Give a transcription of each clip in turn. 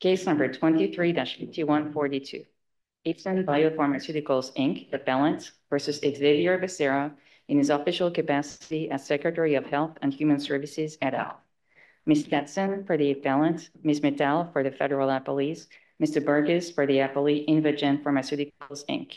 Case number 23-5142. Ipsen Biopharmaceuticals, Inc., Appellant versus Xavier Becerra in his official capacity as Secretary of Health and Human Services et al. Ms. Stetson for the appellant, Ms. Mittal for the federal appellees, Mr. Burgess for the appellee Invagen Pharmaceuticals, Inc.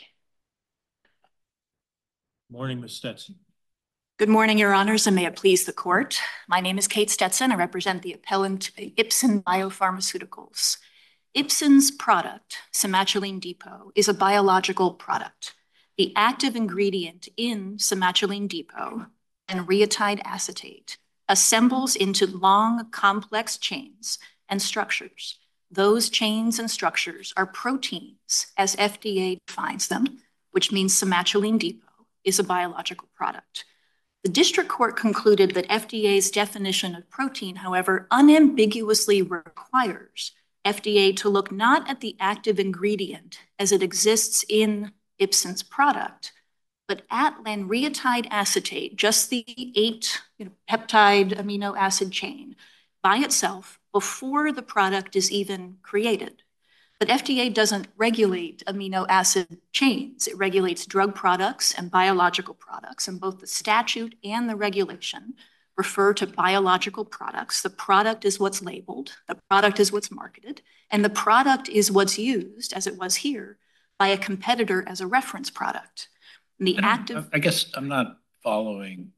Morning, Ms. Stetson. Good morning, Your Honors, and may it please the court. My name is Kate Stetson. I represent the appellant Ipsen Biopharmaceuticals. Ipsen's product, Somatuline Depot, is a biological product. The active ingredient in Somatuline Depot, lanreotide acetate, assembles into long, complex chains and structures. Those chains and structures are proteins, as FDA defines them, which means Somatuline Depot is a biological product. The district court concluded that FDA's definition of protein, however, unambiguously requires FDA to look not at the active ingredient as it exists in Ipsen's product, but at lanreotide acetate, just the 8 peptide amino acid chain by itself before the product is even created. But FDA doesn't regulate amino acid chains. It regulates drug products and biological products, and both the statute and the regulation refer to biological products. The product is what's labeled, the product is what's marketed, and the product is what's used, as it was here, by a competitor as a reference product. I guess I'm not following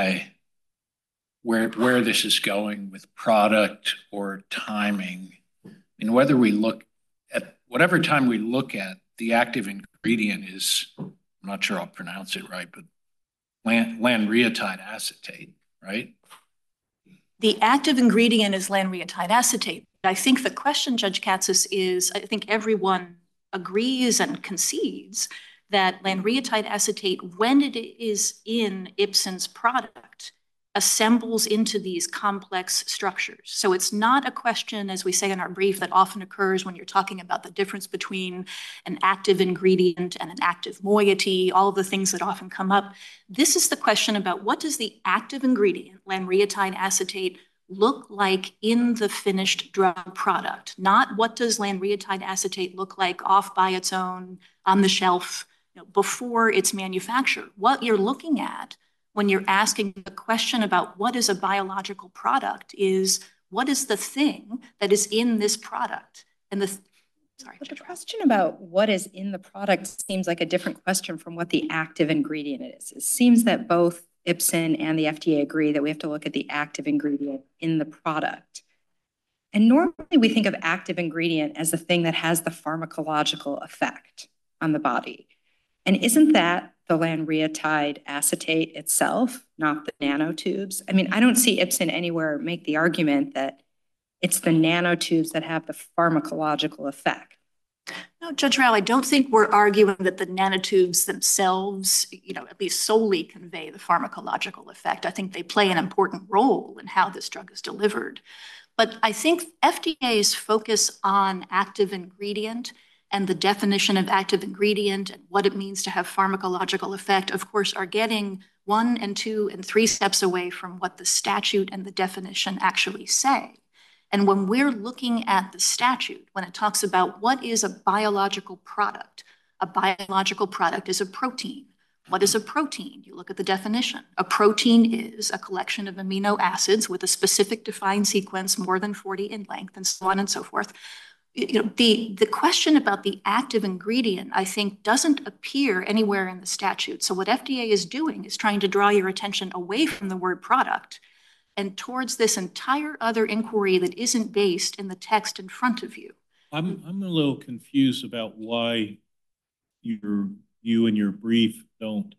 where this is going with product or timing. I mean, whether we look at whatever time we look at, the active ingredient is, I'm not sure I'll pronounce it right, but lanreotide acetate, right? The active ingredient is lanreotide acetate. I think the question, Judge Katsas, is I think everyone agrees and concedes that lanreotide acetate, when it is in Ipsen's product, assembles into these complex structures. So it's not a question, as we say in our brief, that often occurs when you're talking about the difference between an active ingredient and an active moiety, all the things that often come up. This is the question about what does the active ingredient, lanreotide acetate, look like in the finished drug product, not what does lanreotide acetate look like off by its own on the shelf before it's manufactured. What you're looking at when you're asking the question about what is a biological product is what is the thing that is in this product? And the question about what is in the product seems like a different question from what the active ingredient is. It seems that both Ipsen and the FDA agree that we have to look at the active ingredient in the product. And normally we think of active ingredient as the thing that has the pharmacological effect on the body. And isn't that the lanreotide acetate itself, not the nanotubes? I mean, I don't see Ipsen anywhere make the argument that it's the nanotubes that have the pharmacological effect. No, Judge Rao, I don't think we're arguing that the nanotubes themselves, at least solely convey the pharmacological effect. I think they play an important role in how this drug is delivered. But I think FDA's focus on active ingredient and the definition of active ingredient and what it means to have pharmacological effect, of course, are getting 1 and 2 and 3 steps away from what the statute and the definition actually say. And when we're looking at the statute, when it talks about what is a biological product is a protein. What is a protein? You look at the definition. A protein is a collection of amino acids with a specific defined sequence, more than 40 in length, and so on and so forth. The question about the active ingredient, I think, doesn't appear anywhere in the statute. So what FDA is doing is trying to draw your attention away from the word product and towards this entire other inquiry that isn't based in the text in front of you. I'm a little confused about why you in your brief don't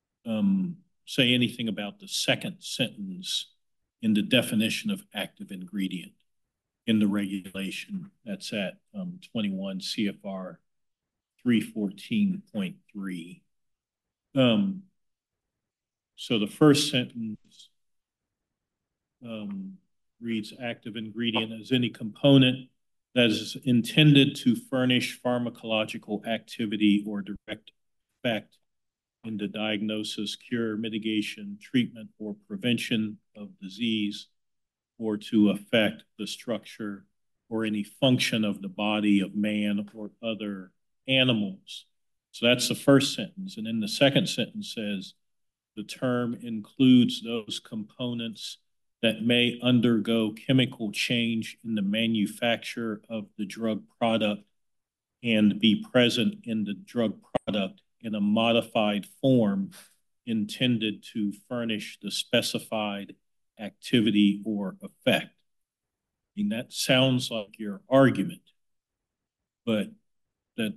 say anything about the second sentence in the definition of active ingredient in the regulation that's at 21 CFR 314.3. So the first sentence reads active ingredient as any component that is intended to furnish pharmacological activity or direct effect in the diagnosis, cure, mitigation, treatment, or prevention of disease, or to affect the structure, or any function of the body of man or other animals. So that's the first sentence. And then the second sentence says, the term includes those components that may undergo chemical change in the manufacture of the drug product and be present in the drug product in a modified form intended to furnish the specified activity or effect. I mean, that sounds like your argument, but that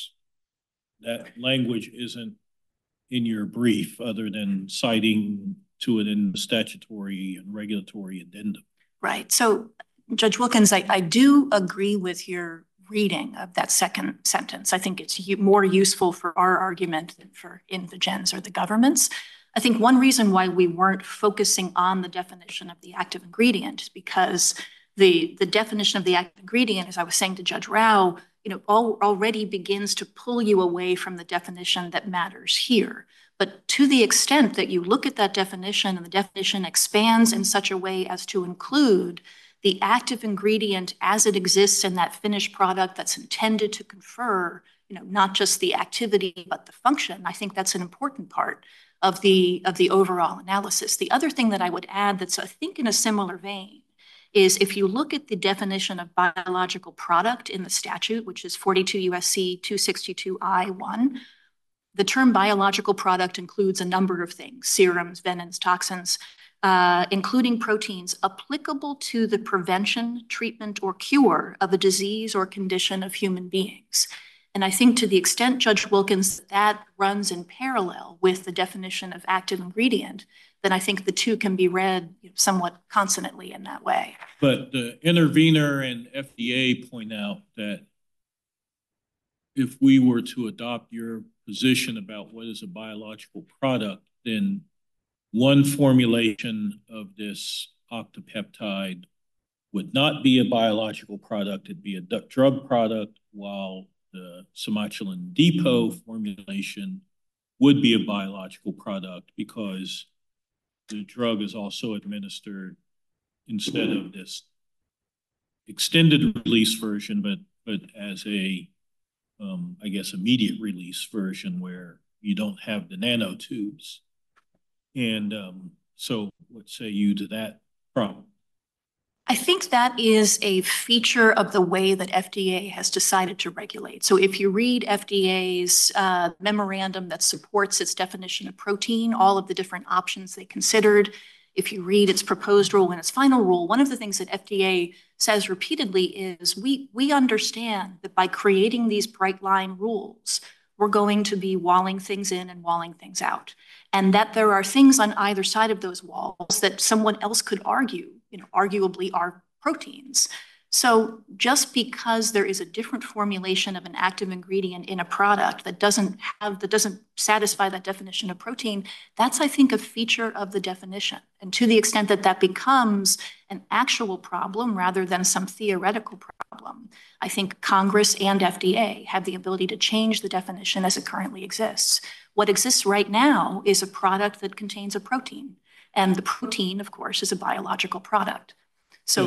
language isn't in your brief other than citing to it in the statutory and regulatory addendum. Right. So, Judge Wilkins, I do agree with your reading of that second sentence. I think it's more useful for our argument than for Invigen's or the government's. I think one reason why we weren't focusing on the definition of the active ingredient is because the definition of the active ingredient, as I was saying to Judge Rao, already begins to pull you away from the definition that matters here. But to the extent that you look at that definition and the definition expands in such a way as to include the active ingredient as it exists in that finished product that's intended to confer, not just the activity, but the function, I think that's an important part of the overall analysis. The other thing that I would add that's, I think, in a similar vein is if you look at the definition of biological product in the statute, which is 42 U.S.C. 262 I.1, the term biological product includes a number of things, serums, venins, toxins, including proteins applicable to the prevention, treatment, or cure of a disease or condition of human beings. And I think to the extent, Judge Wilkins, that runs in parallel with the definition of active ingredient, then I think the two can be read somewhat consonantly in that way. But the intervener and FDA point out that if we were to adopt your position about what is a biological product, then one formulation of this octapeptide would not be a biological product, it'd be a drug product, while the Somatuline Depot formulation would be a biological product because the drug is also administered instead of this extended release version, but as a, I guess, immediate release version where you don't have the nanotubes. And so what say you to that problem? I think that is a feature of the way that FDA has decided to regulate. So if you read FDA's memorandum that supports its definition of protein, all of the different options they considered, if you read its proposed rule and its final rule, one of the things that FDA says repeatedly is we understand that by creating these bright line rules, we're going to be walling things in and walling things out. And that there are things on either side of those walls that someone else could argue, arguably are proteins. So just because there is a different formulation of an active ingredient in a product that doesn't satisfy that definition of protein, that's, I think, a feature of the definition. And to the extent that that becomes an actual problem rather than some theoretical problem, I think Congress and FDA have the ability to change the definition as it currently exists. What exists right now is a product that contains a protein. And the protein, of course, is a biological product. So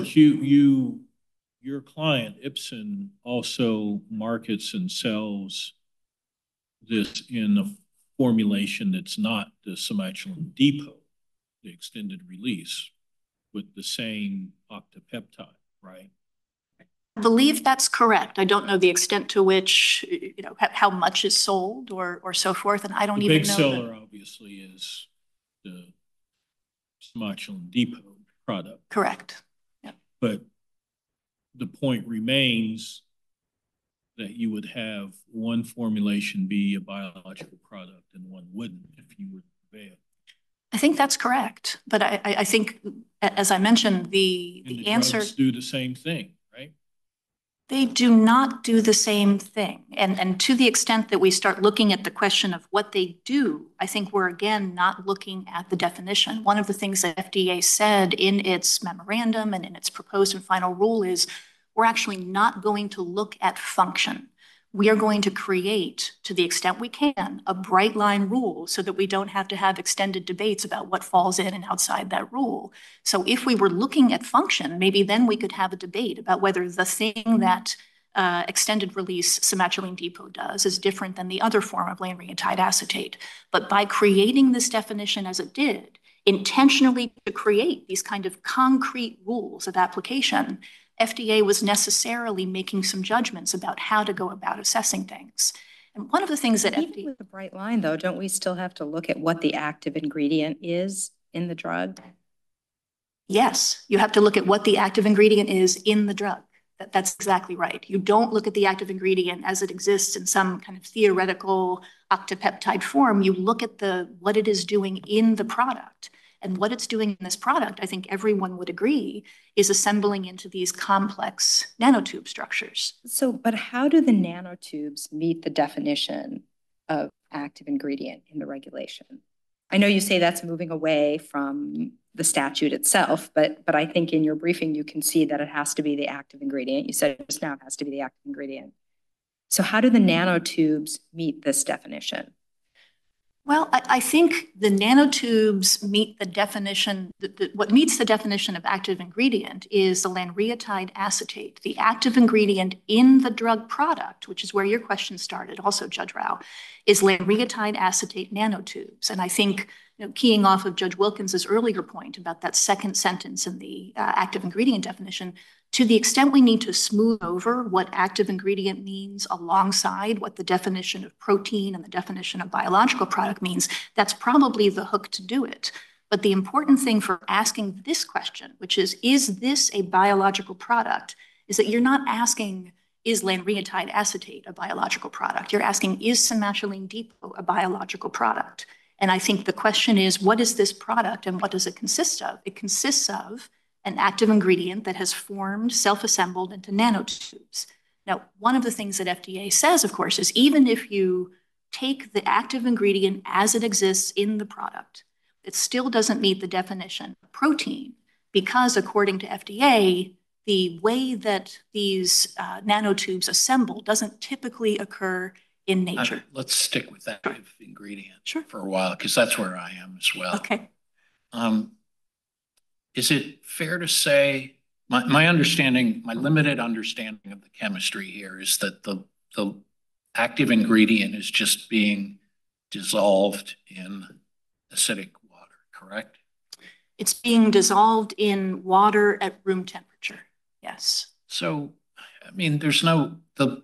your client, Ipsen, also markets and sells this in a formulation that's not the Somatuline Depot, the extended release, with the same octapeptide, right? I believe that's correct. I don't know the extent to which, how much is sold or so forth, and I don't even know. The big seller, obviously, is the Somatuline Depot product. Correct. Yeah. But the point remains that you would have one formulation be a biological product and one wouldn't if you were to prevail. I think that's correct. But I think, as I mentioned, the answer— drugs do the same thing, right? They do not do the same thing. And to the extent that we start looking at the question of what they do, I think we're, again, not looking at the definition. One of the things that FDA said in its memorandum and in its proposed and final rule is we're actually not going to look at function. we are going to create, to the extent we can, a bright line rule so that we don't have to have extended debates about what falls in and outside that rule. So if we were looking at function, maybe then we could have a debate about whether the thing that extended release cimetidine depot does is different than the other form of lanreotide acetate. But by creating this definition as it did, intentionally to create these kind of concrete rules of application, FDA was necessarily making some judgments about how to go about assessing things. And one of the things that Even with the bright line, though, don't we still have to look at what the active ingredient is in the drug? Yes, you have to look at what the active ingredient is in the drug. That's exactly right. You don't look at the active ingredient as it exists in some kind of theoretical octopeptide form. You look at what it is doing in the product. And what it's doing in this product, I think everyone would agree, is assembling into these complex nanotube structures. So, but how do the nanotubes meet the definition of active ingredient in the regulation? I know you say that's moving away from the statute itself, but I think in your briefing, you can see that it has to be the active ingredient. You said just now it has to be the active ingredient. So how do the nanotubes meet this definition? Well, I think the nanotubes meet the definition, what meets the definition of active ingredient is the lanreotide acetate, the active ingredient in the drug product, which is where your question started also, Judge Rao, is lanreotide acetate nanotubes. And I think, keying off of Judge Wilkins's earlier point about that second sentence in the active ingredient definition, to the extent we need to smooth over what active ingredient means alongside what the definition of protein and the definition of biological product means, that's probably the hook to do it. But the important thing for asking this question, which is this a biological product, is that you're not asking, is lanreotide acetate a biological product? You're asking, is cimetidine depot a biological product? And I think the question is, what is this product and what does it consist of? It consists of an active ingredient that has formed, self-assembled into nanotubes. Now, one of the things that FDA says, of course, is even if you take the active ingredient as it exists in the product, it still doesn't meet the definition of protein because according to FDA, the way that these nanotubes assemble doesn't typically occur in nature. Let's stick with that active ingredient for a while because that's where I am as well. Okay. Is it fair to say, my understanding, my limited understanding of the chemistry here is that the active ingredient is just being dissolved in acidic water, correct? It's being dissolved in water at room temperature, yes. So, I mean, there's the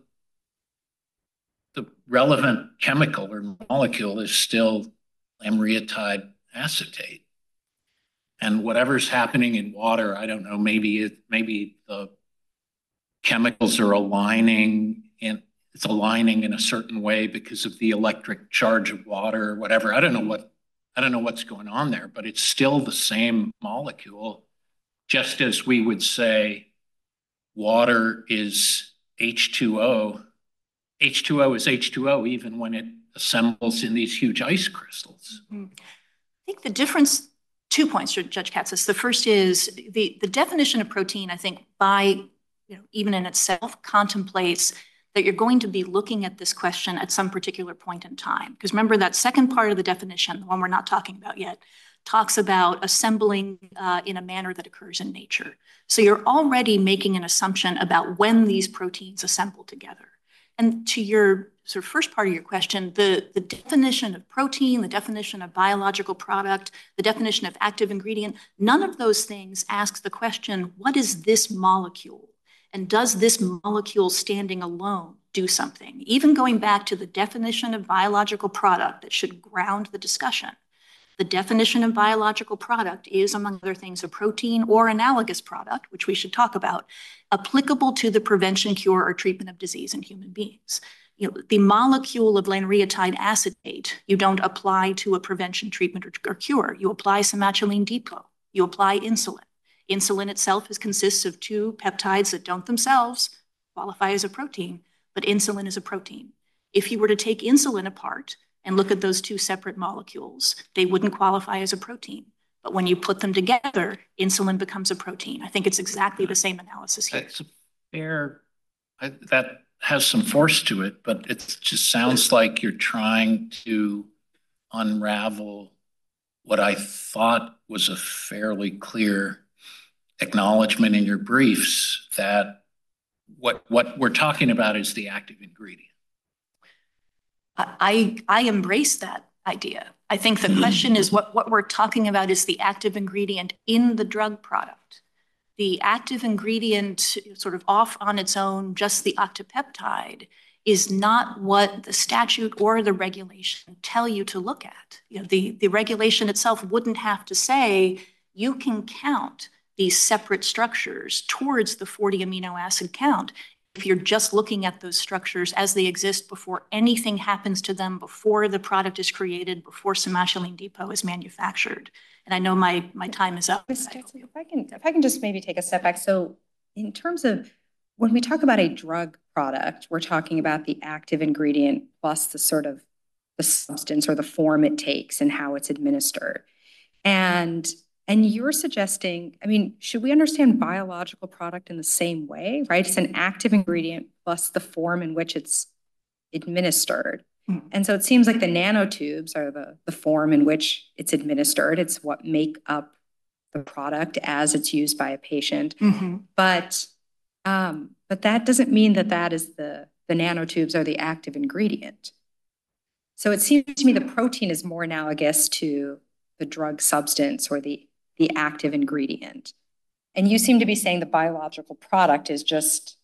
relevant chemical or molecule is still lanreotide acetate. And whatever's happening in water, I don't know, maybe the chemicals are aligning and it's aligning in a certain way because of the electric charge of water or whatever. I don't know what's going on there, but it's still the same molecule, just as we would say water is H2O. H2O is H2O even when it assembles in these huge ice crystals. I think the difference, 2 points, Judge Katsas. The first is the definition of protein, I think, by even in itself, contemplates that you're going to be looking at this question at some particular point in time. Because remember that second part of the definition, the one we're not talking about yet, talks about assembling in a manner that occurs in nature. So you're already making an assumption about when these proteins assemble together. And to your sort of first part of your question, the definition of protein, the definition of biological product, the definition of active ingredient, none of those things asks the question, what is this molecule? And does this molecule standing alone do something? Even going back to the definition of biological product that should ground the discussion, the definition of biological product is, among other things, a protein or analogous product, which we should talk about, applicable to the prevention, cure, or treatment of disease in human beings. The molecule of lanreotide acetate, you don't apply to a prevention, treatment, or cure. You apply cimetidine depot. You apply insulin. Insulin itself consists of two peptides that don't themselves qualify as a protein, but insulin is a protein. If you were to take insulin apart and look at those two separate molecules, they wouldn't qualify as a protein. But when you put them together, insulin becomes a protein. I think it's exactly the same analysis here. That's fair. That has some force to it, but it just sounds like you're trying to unravel what I thought was a fairly clear acknowledgement in your briefs that what we're talking about is the active ingredient. I embrace that idea. I think the question is what we're talking about is the active ingredient in the drug product. The active ingredient sort of off on its own, just the octopeptide, is not what the statute or the regulation tell you to look at. You know, the regulation itself wouldn't have to say you can count these separate structures towards the 40 amino acid count if you're just looking at those structures as they exist before anything happens to them, before the product is created, before Somatuline Depot is manufactured. And I know my time is up. Ms. Stetson, if I can just maybe take a step back. So in terms of when we talk about a drug product, we're talking about the active ingredient plus the sort of the substance or the form it takes and how it's administered. And you're suggesting, I mean, should we understand biological product in the same way, right? It's an active ingredient plus the form in which it's administered. Mm-hmm. And so it seems like the nanotubes are the form in which it's administered. It's what make up the product as it's used by a patient. Mm-hmm. But that doesn't mean that is the nanotubes are the active ingredient. So it seems to me the protein is more analogous to the drug substance or the active ingredient. And you seem to be saying the biological product is just,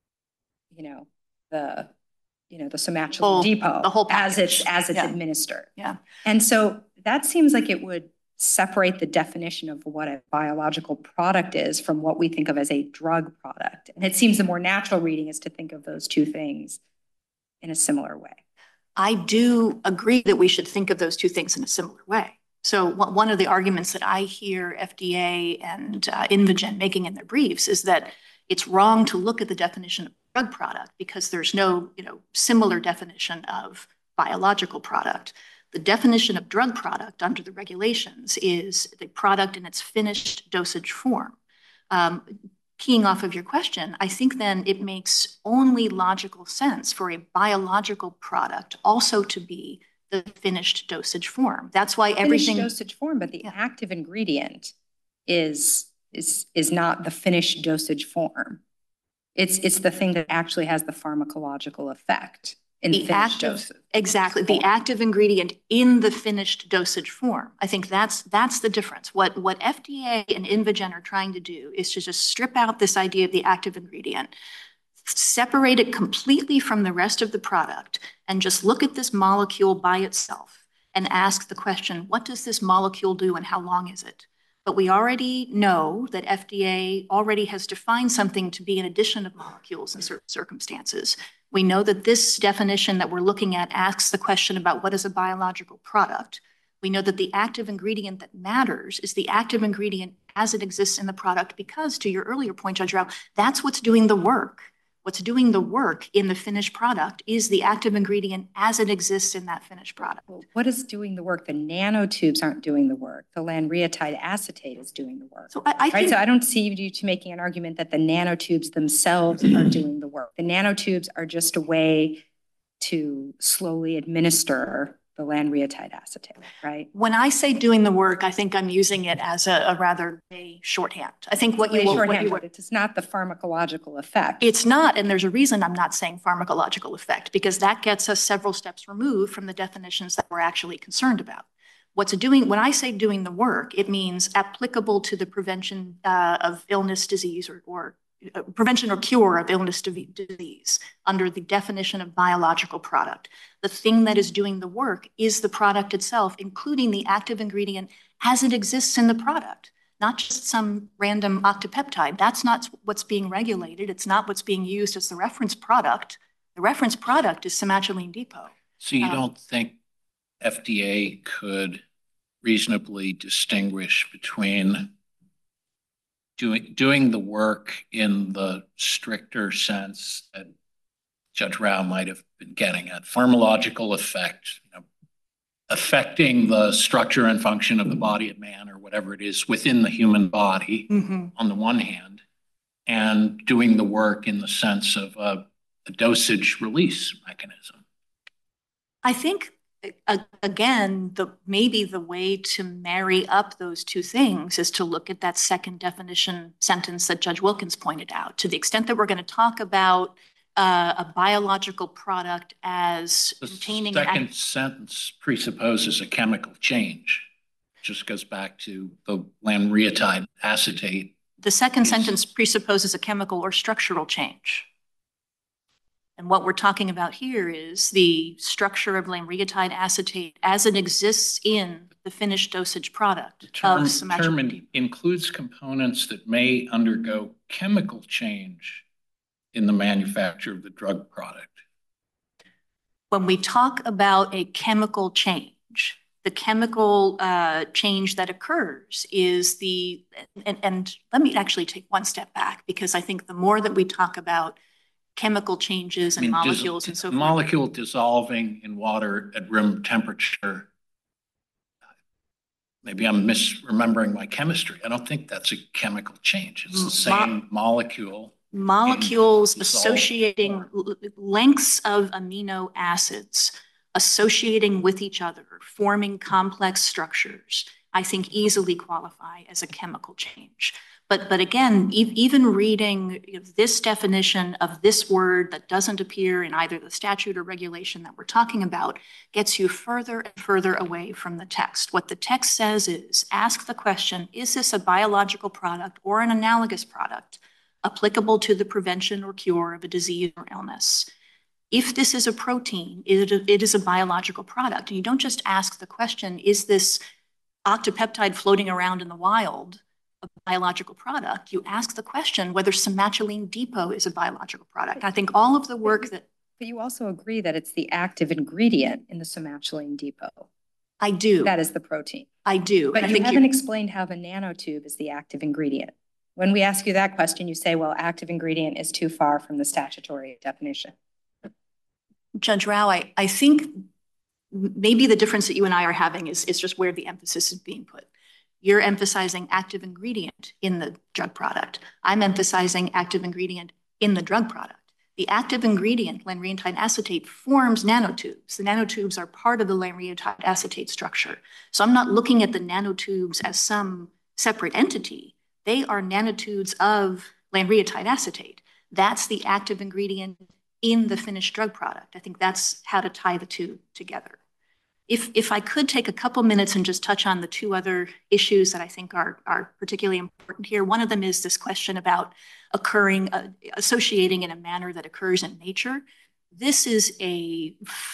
the Somatuline Depot the whole package, as it's administered. Yeah. And so that seems like it would separate the definition of what a biological product is from what we think of as a drug product. And it seems the more natural reading is to think of those two things in a similar way. I do agree that we should think of those two things in a similar way. So one of the arguments that I hear FDA and Invigen making in their briefs is that it's wrong to look at the definition of drug product because there's no, similar definition of biological product. The definition of drug product under the regulations is the product in its finished dosage form. Keying off of your question, I think then it makes only logical sense for a biological product also to be the finished dosage form. That's why everything— Finished dosage form, but the active ingredient is not the finished dosage form. It's the thing that actually has the pharmacological effect in the finished dosage. Exactly, the active ingredient in the finished dosage form. I think that's the difference. What FDA and Invigen are trying to do is to just strip out this idea of the active ingredient, separate it completely from the rest of the product, and just look at this molecule by itself and ask the question, what does this molecule do and how long is it? But we already know that FDA already has defined something to be an addition of molecules in certain circumstances. We know that this definition that we're looking at asks the question about what is a biological product. We know that the active ingredient that matters is the active ingredient as it exists in the product because, to your earlier point, Judge Rao, that's what's doing the work. What's doing the work in the finished product is the active ingredient as it exists in that finished product. What is doing the work? The nanotubes aren't doing the work. The lanreotide acetate is doing the work. So I think— So I don't see you making an argument that the nanotubes themselves are doing the work. The nanotubes are just a way to slowly administer the lanreotide acetate, right? When I say doing the work, I think I'm using it as a rather shorthand. I think it's not the pharmacological effect. It's not, and there's a reason I'm not saying pharmacological effect, because that gets us several steps removed from the definitions that we're actually concerned about. When I say doing the work, it means applicable to the prevention of illness, disease, or prevention or cure of illness, disease under the definition of biological product. The thing that is doing the work is the product itself, including the active ingredient as it exists in the product, not just some random octopeptide. That's not what's being regulated. It's not what's being used as the reference product. The reference product is Somatuline Depot. So you don't think FDA could reasonably distinguish between doing the work in the stricter sense that Judge Rao might have been getting at, pharmacological effect, affecting the structure and function of the body of man or whatever it is within the human body on the one hand, and doing the work in the sense of a dosage release mechanism. I think, again, maybe the way to marry up those two things is to look at that second definition sentence that Judge Wilkins pointed out. To the extent that we're going to talk about a biological product as containing... The second sentence presupposes a chemical change. It just goes back to the lanreotide acetate. The second sentence presupposes a chemical or structural change. And what we're talking about here is the structure of lanreotide acetate as it exists in the finished dosage product. The term includes components that may undergo chemical change in the manufacture of the drug product. When we talk about a chemical change, the chemical change that occurs is and let me actually take one step back, because I think the more that we talk about chemical changes and molecules and so forth. Molecule dissolving in water at room temperature. Maybe I'm misremembering my chemistry. I don't think that's a chemical change. It's the same molecule. Molecules associating lengths of amino acids associating with each other, forming complex structures, I think easily qualify as a chemical change. But again, even reading this definition of this word that doesn't appear in either the statute or regulation that we're talking about gets you further and further away from the text. What the text says is, ask the question, is this a biological product or an analogous product applicable to the prevention or cure of a disease or illness? If this is a protein, it is a biological product. And you don't just ask the question, is this octopeptide floating around in the wild a biological product? You ask the question whether cimethylamine depot is a biological product. I think all of the work that... But you also agree that it's the active ingredient in the cimethylamine depot. I do. That is the protein. I do. But you haven't explained how the nanotube is the active ingredient. When we ask you that question, you say, well, active ingredient is too far from the statutory definition. Judge Rao, I think maybe the difference that you and I are having is just where the emphasis is being put. You're emphasizing active ingredient in the drug product. I'm emphasizing active ingredient in the drug product. The active ingredient, lanreotide acetate, forms nanotubes. The nanotubes are part of the lanreotide acetate structure. So I'm not looking at the nanotubes as some separate entity. They are nanotubes of lanreotide acetate. That's the active ingredient in the finished drug product. I think that's how to tie the two together. If I could take a couple minutes and just touch on the two other issues that I think are particularly important here. One of them is this question about associating in a manner that occurs in nature. This is a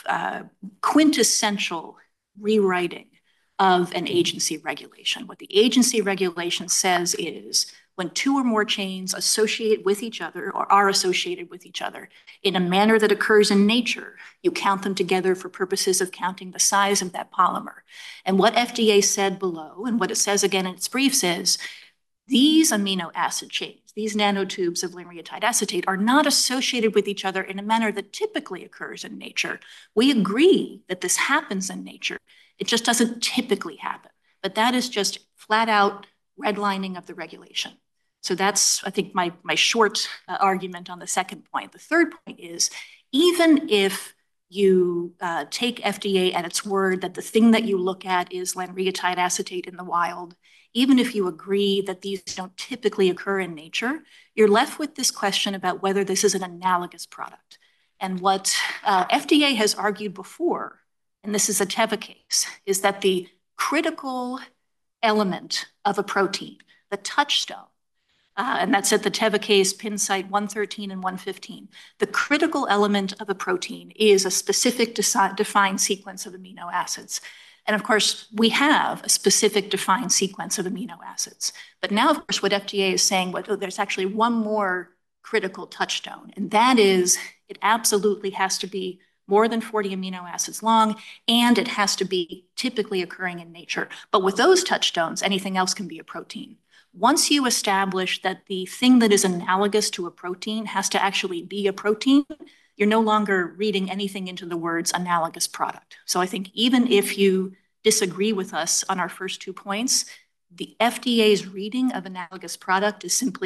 quintessential rewriting of an agency regulation. What the agency regulation says is when two or more chains associate with each other or are associated with each other in a manner that occurs in nature, you count them together for purposes of counting the size of that polymer. And what FDA said below, and what it says again in its brief, says these amino acid chains, these nanotubes of lanreotide acetate, are not associated with each other in a manner that typically occurs in nature. We agree that this happens in nature. It just doesn't typically happen. But that is just flat out redlining of the regulation. So that's, I think, my short argument on the second point. The third point is, even if you take FDA at its word that the thing that you look at is lanreotide acetate in the wild, even if you agree that these don't typically occur in nature, you're left with this question about whether this is an analogous product. And what FDA has argued before, and this is a Teva case, is that the critical element of a protein, the touchstone, and that's at the Teva case, pin site 113 and 115. The critical element of a protein is a specific defined sequence of amino acids. And of course, we have a specific defined sequence of amino acids. But now, of course, what FDA is saying, there's actually one more critical touchstone, and that is it absolutely has to be more than 40 amino acids long, and it has to be typically occurring in nature. But with those touchstones, anything else can be a protein. Once you establish that the thing that is analogous to a protein has to actually be a protein, you're no longer reading anything into the words analogous product. So I think even if you disagree with us on our first 2 points, the FDA's reading of analogous product is simply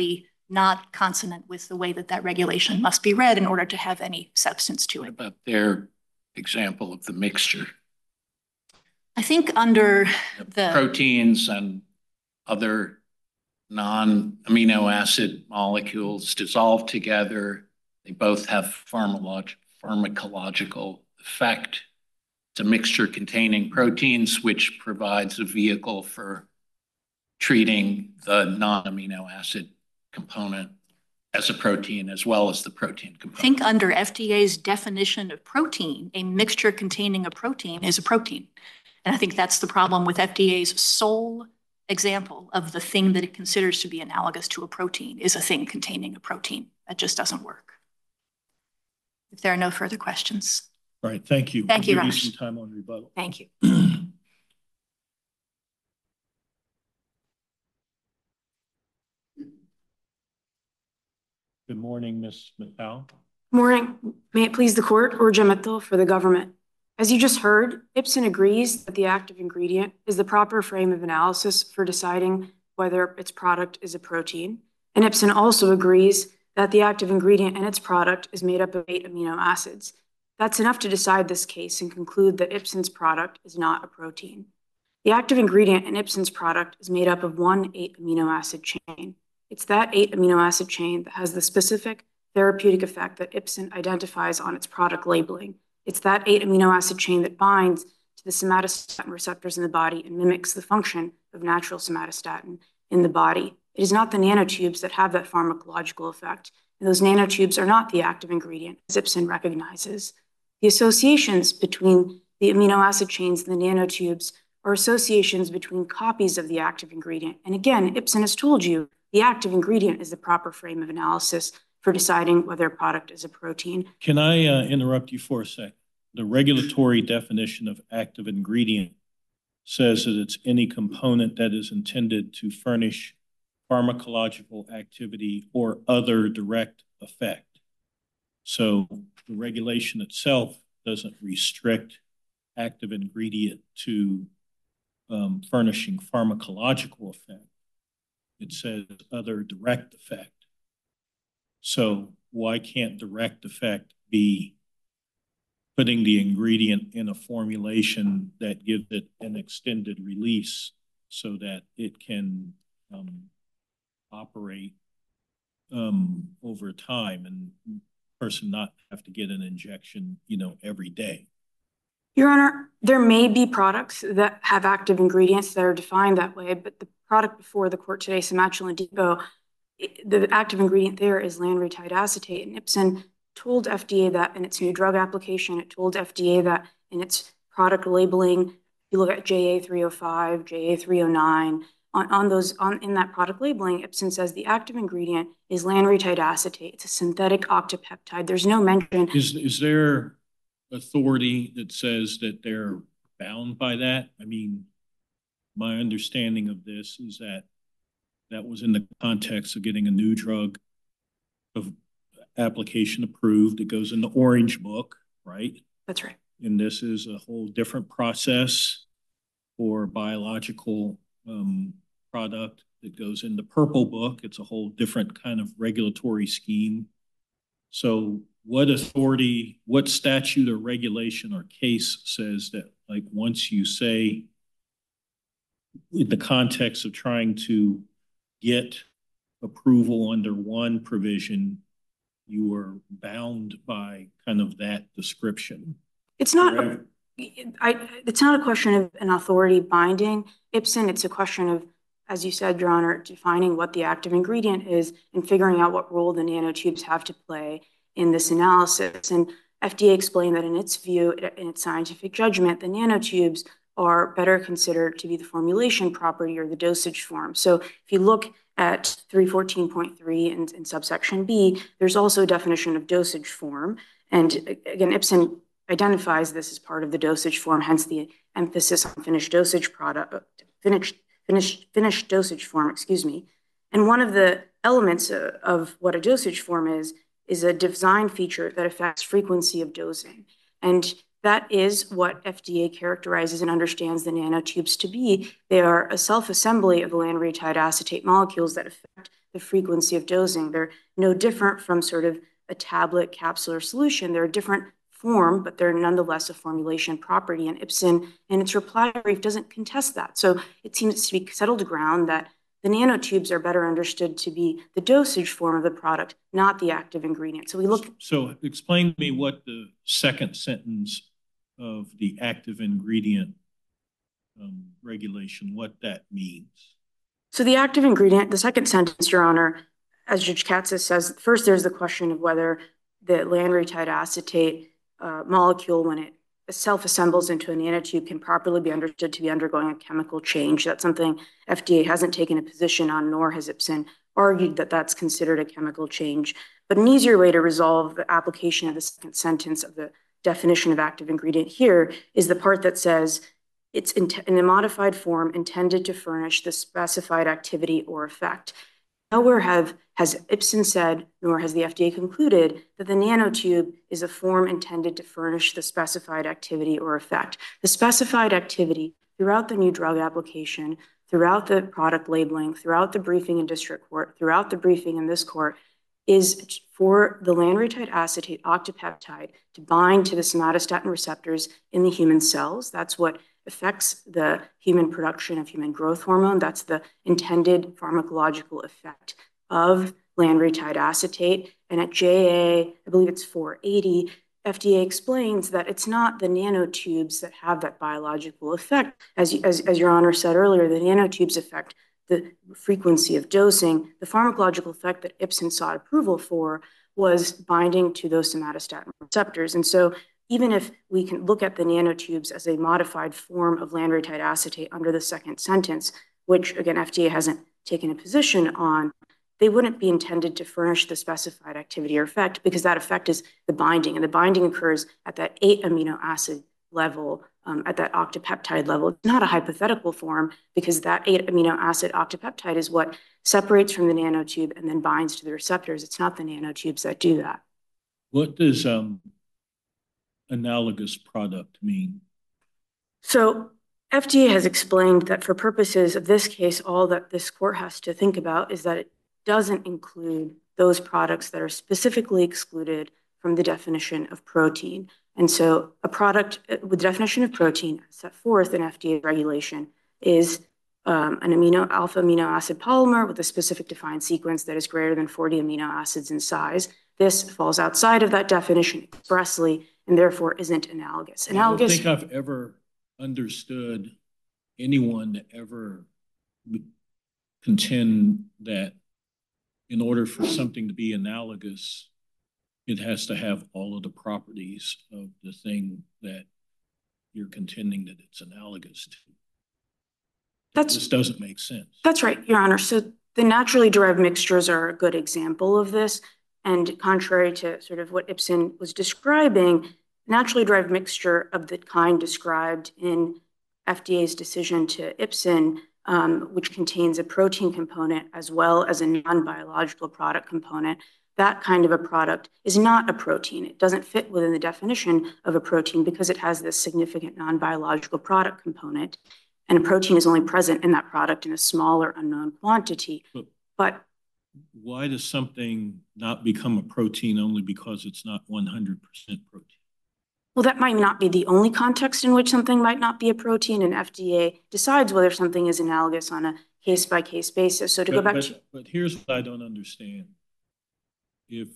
not consonant with the way that that regulation must be read in order to have any substance to What it. about their example of the mixture? I think under the Proteins and other non-amino acid molecules dissolved together. They both have pharmacological effect. It's a mixture containing proteins, which provides a vehicle for treating the non-amino acid component as a protein, as well as the protein I component. think under FDA's definition of protein, a mixture containing a protein is a protein. And I think that's the problem with FDA's sole example of the thing that it considers to be analogous to a protein is a thing containing a protein. That just doesn't work. If there are no further questions. All right, thank you. Thank you, We'll give Raj. you some time on rebuttal. Thank you. Good morning, Ms. Mittal. Morning. May it please the court, Urja Mittal for the government. As you just heard, Ipsen agrees that the active ingredient is the proper frame of analysis for deciding whether its product is a protein. And Ipsen also agrees that the active ingredient in its product is made up of 8 amino acids. That's enough to decide this case and conclude that Ipsen's product is not a protein. The active ingredient in Ipsen's product is made up of one 8 amino acid chain. It's that 8 amino acid chain that has the specific therapeutic effect that Ipsen identifies on its product labeling. It's that 8 amino acid chain that binds to the somatostatin receptors in the body and mimics the function of natural somatostatin in the body. It is not the nanotubes that have that pharmacological effect. And those nanotubes are not the active ingredient, as Ipsen recognizes. The associations between the amino acid chains and the nanotubes are associations between copies of the active ingredient. And again, Ipsen has told you the active ingredient is the proper frame of analysis for deciding whether a product is a protein. Can I interrupt you for a sec? The regulatory definition of active ingredient says that it's any component that is intended to furnish pharmacological activity or other direct effect. So the regulation itself doesn't restrict active ingredient to furnishing pharmacological effect. It says other direct effect. So why can't direct effect be putting the ingredient in a formulation that gives it an extended release so that it can operate over time and person not have to get an injection, every day? Your Honor, there may be products that have active ingredients that are defined that way, but the product before the court today, Somatuline Depot, the active ingredient there is lanreotide acetate, and Ipsen told FDA that in its new drug application. It told FDA that in its product labeling. You look at JA305, JA309, in that product labeling, Ipsen says the active ingredient is lanreotide acetate. It's a synthetic octopeptide. There's no mention. Is there authority that says that they're bound by that? I mean, my understanding of this is that was in the context of getting a new drug of application approved. It goes in the Orange Book, right? That's right. And this is a whole different process for biological product that goes in the Purple Book. It's a whole different kind of regulatory scheme. So what authority, what statute or regulation or case says that, like, once you say in the context of trying to get approval under one provision, you are bound by kind of that description? It's not. It's not a question of an authority binding Ipsen. It's a question of, as you said, Your Honor, defining what the active ingredient is and figuring out what role the nanotubes have to play in this analysis. And FDA explained that in its view, in its scientific judgment, the nanotubes are better considered to be the formulation property or the dosage form. So if you look at 314.3 in subsection B, there's also a definition of dosage form. And again, Ipsen identifies this as part of the dosage form, hence the emphasis on finished dosage dosage form, excuse me. And one of the elements of what a dosage form is a design feature that affects frequency of dosing. And that is what FDA characterizes and understands the nanotubes to be. They are a self-assembly of the lanreotide acetate molecules that affect the frequency of dosing. They're no different from sort of a tablet, capsule, or solution. They're a different form, but they're nonetheless a formulation property. And Ipsen, in its reply brief, doesn't contest that. So it seems to be settled ground that the nanotubes are better understood to be the dosage form of the product, not the active ingredient. So we look. So explain to me what the second sentence of the active ingredient regulation, what that means. So the active ingredient, the second sentence, Your Honor, as Judge Katsas says, first there's the question of whether the lanreotide acetate molecule, when it self-assembles into a nanotube, can properly be understood to be undergoing a chemical change. That's something FDA hasn't taken a position on, nor has Ipsen argued that that's considered a chemical change. But an easier way to resolve the application of the second sentence of the definition of active ingredient here is the part that says it's in a modified form intended to furnish the specified activity or effect. Nowhere has Ipsen said, nor has the FDA concluded, that the nanotube is a form intended to furnish the specified activity or effect. The specified activity throughout the new drug application, throughout the product labeling, throughout the briefing in district court, throughout the briefing in this court, is for the lanreotide acetate octopeptide to bind to the somatostatin receptors in the human cells. That's what affects the human production of human growth hormone. That's the intended pharmacological effect of lanreotide acetate. And at JA, I believe it's 480, FDA explains that it's not the nanotubes that have that biological effect. As Your Honor said earlier, the nanotubes affect the frequency of dosing. The pharmacological effect that Ipsen sought approval for was binding to those somatostatin receptors. And so even if we can look at the nanotubes as a modified form of lanreotide acetate under the second sentence, which again, FDA hasn't taken a position on, they wouldn't be intended to furnish the specified activity or effect, because that effect is the binding, and the binding occurs at that 8 amino acid level, at that octopeptide level. It's not a hypothetical form, because that 8 amino acid octopeptide is what separates from the nanotube and then binds to the receptors. It's not the nanotubes that do that. What does analogous product mean? So FDA has explained that for purposes of this case, all that this court has to think about is that it doesn't include those products that are specifically excluded from the definition of protein. And so a product with definition of protein set forth in FDA regulation is an alpha amino acid polymer with a specific defined sequence that is greater than 40 amino acids in size. This falls outside of that definition expressly and therefore isn't analogous. I don't think I've ever understood anyone to ever contend that in order for something to be analogous, it has to have all of the properties of the thing that you're contending that it's analogous to. This doesn't make sense. That's right, Your Honor. So the naturally derived mixtures are a good example of this. And contrary to sort of what Ipsen was describing, naturally derived mixture of the kind described in FDA's decision to Ipsen, which contains a protein component as well as a non-biological product component, that kind of a product is not a protein. It doesn't fit within the definition of a protein because it has this significant non-biological product component. And a protein is only present in that product in a smaller unknown quantity. But why does something not become a protein only because it's not 100% protein? Well, that might not be the only context in which something might not be a protein, and FDA decides whether something is analogous on a case-by-case basis. So to go back to... But here's what I don't understand. If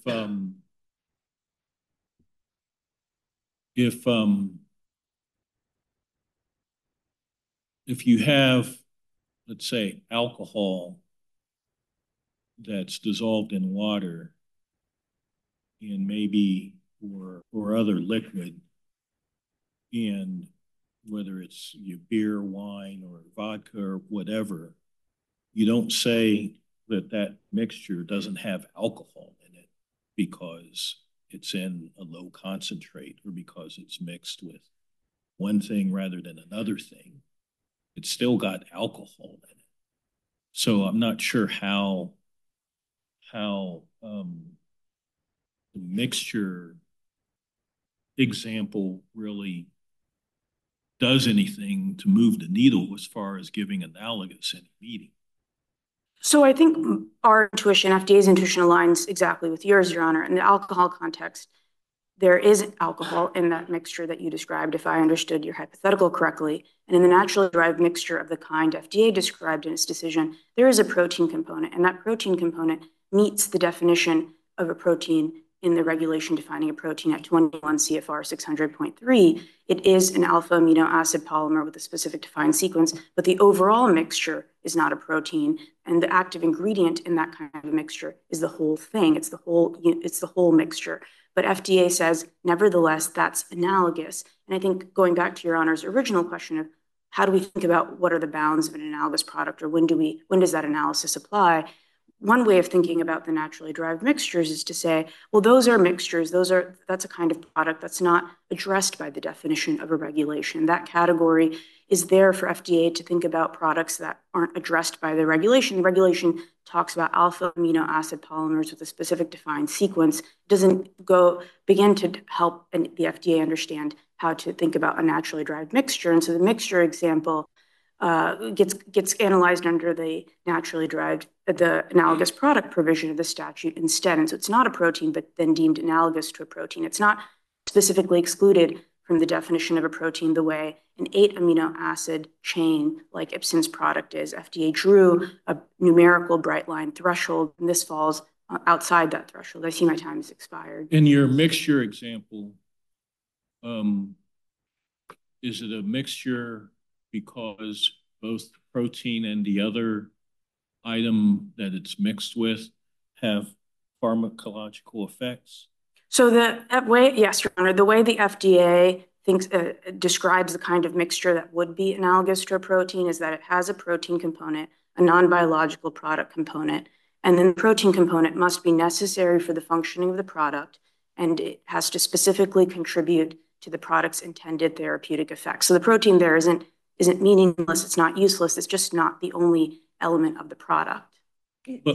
you have, let's say, alcohol that's dissolved in water and maybe or other liquid, and whether it's your beer, wine, or vodka or whatever, you don't say that that mixture doesn't have alcohol in it because it's in a low concentrate or because it's mixed with one thing rather than another thing. It's still got alcohol in it. So I'm not sure how the mixture example really does anything to move the needle as far as giving analogous in a meeting. So I think our intuition, FDA's intuition, aligns exactly with yours, Your Honor. In the alcohol context, there is alcohol in that mixture that you described, if I understood your hypothetical correctly. And in the naturally derived mixture of the kind FDA described in its decision, there is a protein component, and that protein component meets the definition of a protein in the regulation defining a protein at 21 CFR 600.3. It is an alpha amino acid polymer with a specific defined sequence, but the overall mixture is not a protein. And the active ingredient in that kind of a mixture is the whole thing. It's the whole mixture. But FDA says, nevertheless, that's analogous. And I think going back to Your Honor's original question of how do we think about what are the bounds of an analogous product, or when does that analysis apply? One way of thinking about the naturally derived mixtures is to say, well, those are mixtures. That's a kind of product that's not addressed by the definition of a regulation. That category is there for FDA to think about products that aren't addressed by the regulation. The regulation talks about alpha amino acid polymers with a specific defined sequence. It doesn't begin to help the FDA understand how to think about a naturally derived mixture. And so the mixture example gets analyzed under the analogous product provision of the statute instead. And so it's not a protein, but then deemed analogous to a protein. It's not specifically excluded from the definition of a protein the way an 8 amino acid chain like Ipsen's product is. FDA drew a numerical bright line threshold, and this falls outside that threshold. I see my time has expired. In your mixture example, is it a mixture because both protein and the other item that it's mixed with have pharmacological effects? So yes, Your Honor, the way the FDA describes the kind of mixture that would be analogous to a protein is that it has a protein component, a non-biological product component, and then the protein component must be necessary for the functioning of the product, and it has to specifically contribute to the product's intended therapeutic effects. So the protein there isn't meaningless, it's not useless, it's just not the only element of the product. But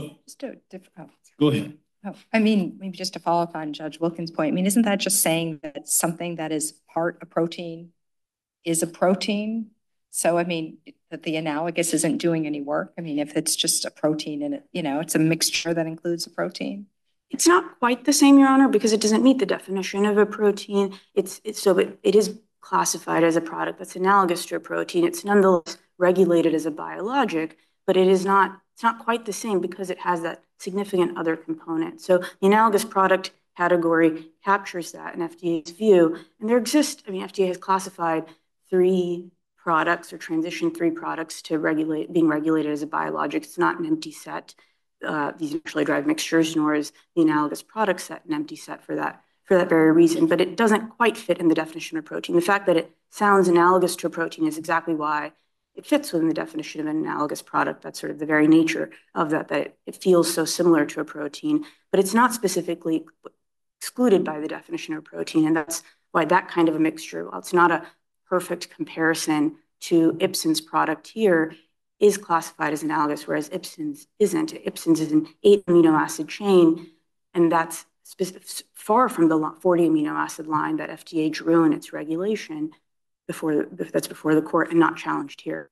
go ahead. Oh, I mean, maybe just to follow up on Judge Wilkins' point, I mean, isn't that just saying that something that is part a protein is a protein? So, I mean, that the analogous isn't doing any work. I mean, if it's just a protein and it's a mixture that includes a protein. It's not quite the same, Your Honor, because it doesn't meet the definition of a protein. It is classified as a product that's analogous to a protein. It's nonetheless regulated as a biologic, but it's not quite the same because it has that significant other component. So the analogous product category captures that in FDA's view. And FDA has classified 3 products or transitioned 3 products to being regulated as a biologic. It's not an empty set, these naturally derived mixtures, nor is the analogous product set an empty set for that very reason, but it doesn't quite fit in the definition of protein. The fact that it sounds analogous to a protein is exactly why it fits within the definition of an analogous product. That's sort of the very nature of that it feels so similar to a protein, but it's not specifically excluded by the definition of protein. And that's why that kind of a mixture, while it's not a perfect comparison to Ipsen's product here, is classified as analogous, whereas Ipsen's isn't. Ipsen's is an 8 amino acid chain, and that's far from the 40 amino acid line that FDA drew in its regulation that's before the court and not challenged here.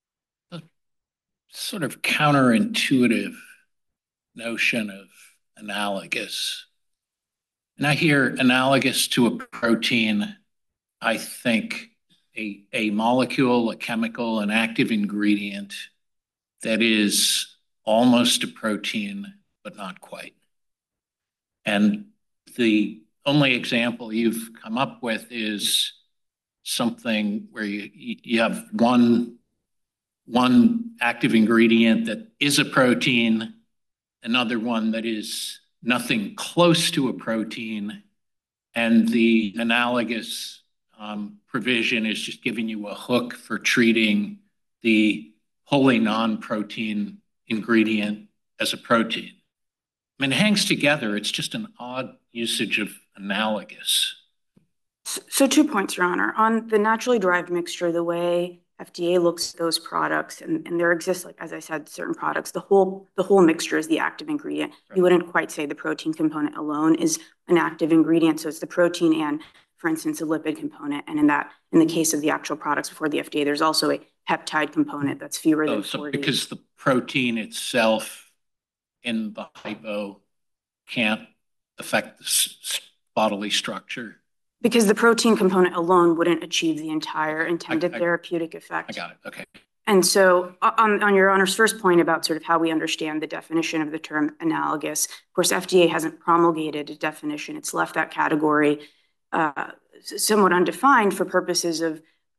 Sort of counterintuitive notion of analogous. And I hear analogous to a protein, I think a molecule, a chemical, an active ingredient that is almost a protein, but not quite. And the only example you've come up with is something where you have one active ingredient that is a protein, another one that is nothing close to a protein, and the analogous provision is just giving you a hook for treating the wholly non-protein ingredient as a protein. I mean, it hangs together. It's just an odd usage of analogous. So 2 points, Your Honor. On the naturally derived mixture, the way FDA looks at those products, and there exists, like, as I said, certain products, the whole mixture is the active ingredient. Right. You wouldn't quite say the protein component alone is an active ingredient. So it's the protein and for instance, a lipid component. And in the case of the actual products before the FDA, there's also a peptide component that's fewer than 40. Because the protein itself in the hypo can't affect the bodily structure. Because the protein component alone wouldn't achieve the entire intended therapeutic effect. I got it. Okay. And so on your Honor's first point about sort of how we understand the definition of the term analogous, of course, FDA hasn't promulgated a definition. It's left that category somewhat undefined for purposes of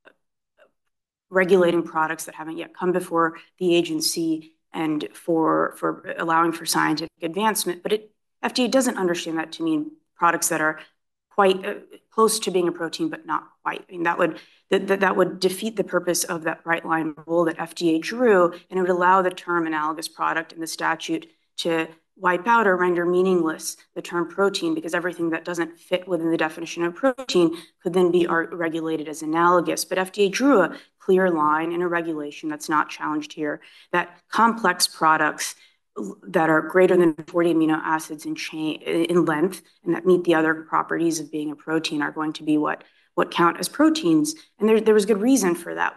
regulating products that haven't yet come before the agency and for allowing for scientific advancement. But FDA doesn't understand that to mean products that are quite close to being a protein, but not quite. I mean, that would defeat the purpose of that bright line rule that FDA drew, and it would allow the term analogous product in the statute to wipe out or render meaningless the term protein, because everything that doesn't fit within the definition of protein could then be regulated as analogous. But FDA drew a clear line in a regulation that's not challenged here, that complex products that are greater than 40 amino acids in length and that meet the other properties of being a protein are going to be what count as proteins. And there was good reason for that.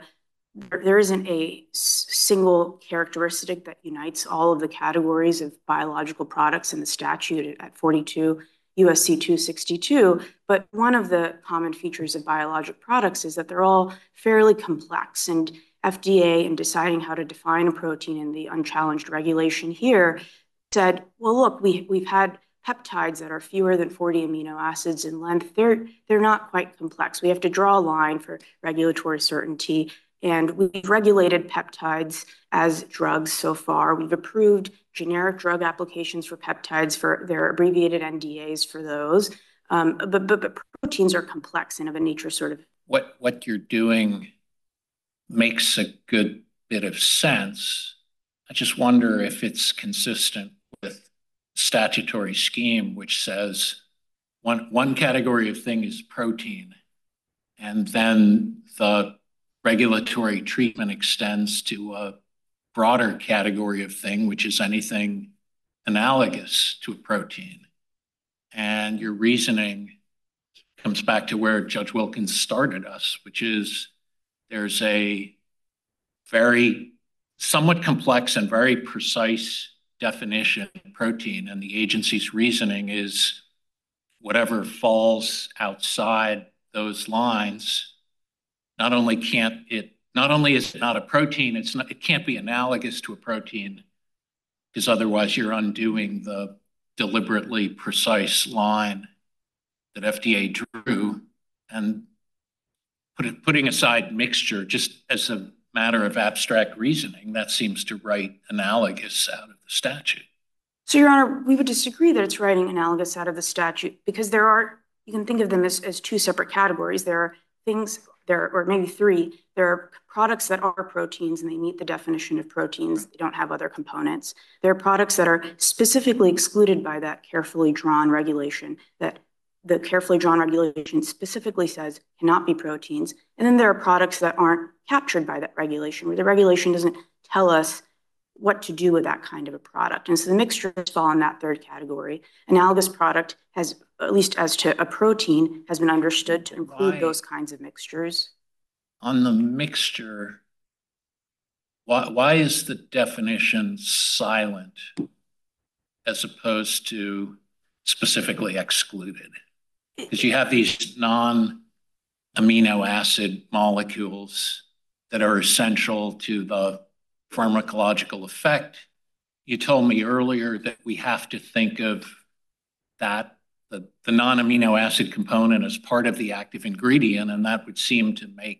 There isn't a single characteristic that unites all of the categories of biological products in the statute at 42 USC 262. But one of the common features of biologic products is that they're all fairly complex, and FDA, in deciding how to define a protein in the unchallenged regulation here, said, well, look, we've had peptides that are fewer than 40 amino acids in length. They're not quite complex. We have to draw a line for regulatory certainty. And we've regulated peptides as drugs so far. We've approved generic drug applications for peptides for their abbreviated NDAs for those. But proteins are complex and of a nature sort of. What you're doing makes a good bit of sense. I just wonder if it's consistent with statutory scheme, which says one category of thing is protein, and then the regulatory treatment extends to a broader category of thing, which is anything analogous to a protein. And your reasoning comes back to where Judge Wilkins started us, which is there's a very somewhat complex and very precise definition of protein, and the agency's reasoning is whatever falls outside those lines, not only is it not a protein, it can't be analogous to a protein, because otherwise you're undoing the deliberately precise line that FDA drew, and putting aside mixture just as a matter of abstract reasoning, that seems to write analogous out of the statute. So, Your Honor, we would disagree that it's writing analogous out of the statute, because you can think of them as two separate categories. There are things, or maybe three. There are products that are proteins and they meet the definition of proteins. They don't have other components. There are products that are specifically excluded by that carefully drawn regulation, that the carefully drawn regulation specifically says cannot be proteins. And then there are products that aren't captured by that regulation, where the regulation doesn't tell us what to do with that kind of a product. And so the mixtures fall in that third category. Analogous product has, at least as to a protein, has been understood to include those kinds of mixtures. On the mixture, why is the definition silent as opposed to specifically excluded? Because you have these non-amino acid molecules that are essential to the pharmacological effect. You told me earlier that we have to think of that, the non-amino acid component as part of the active ingredient, and that would seem to make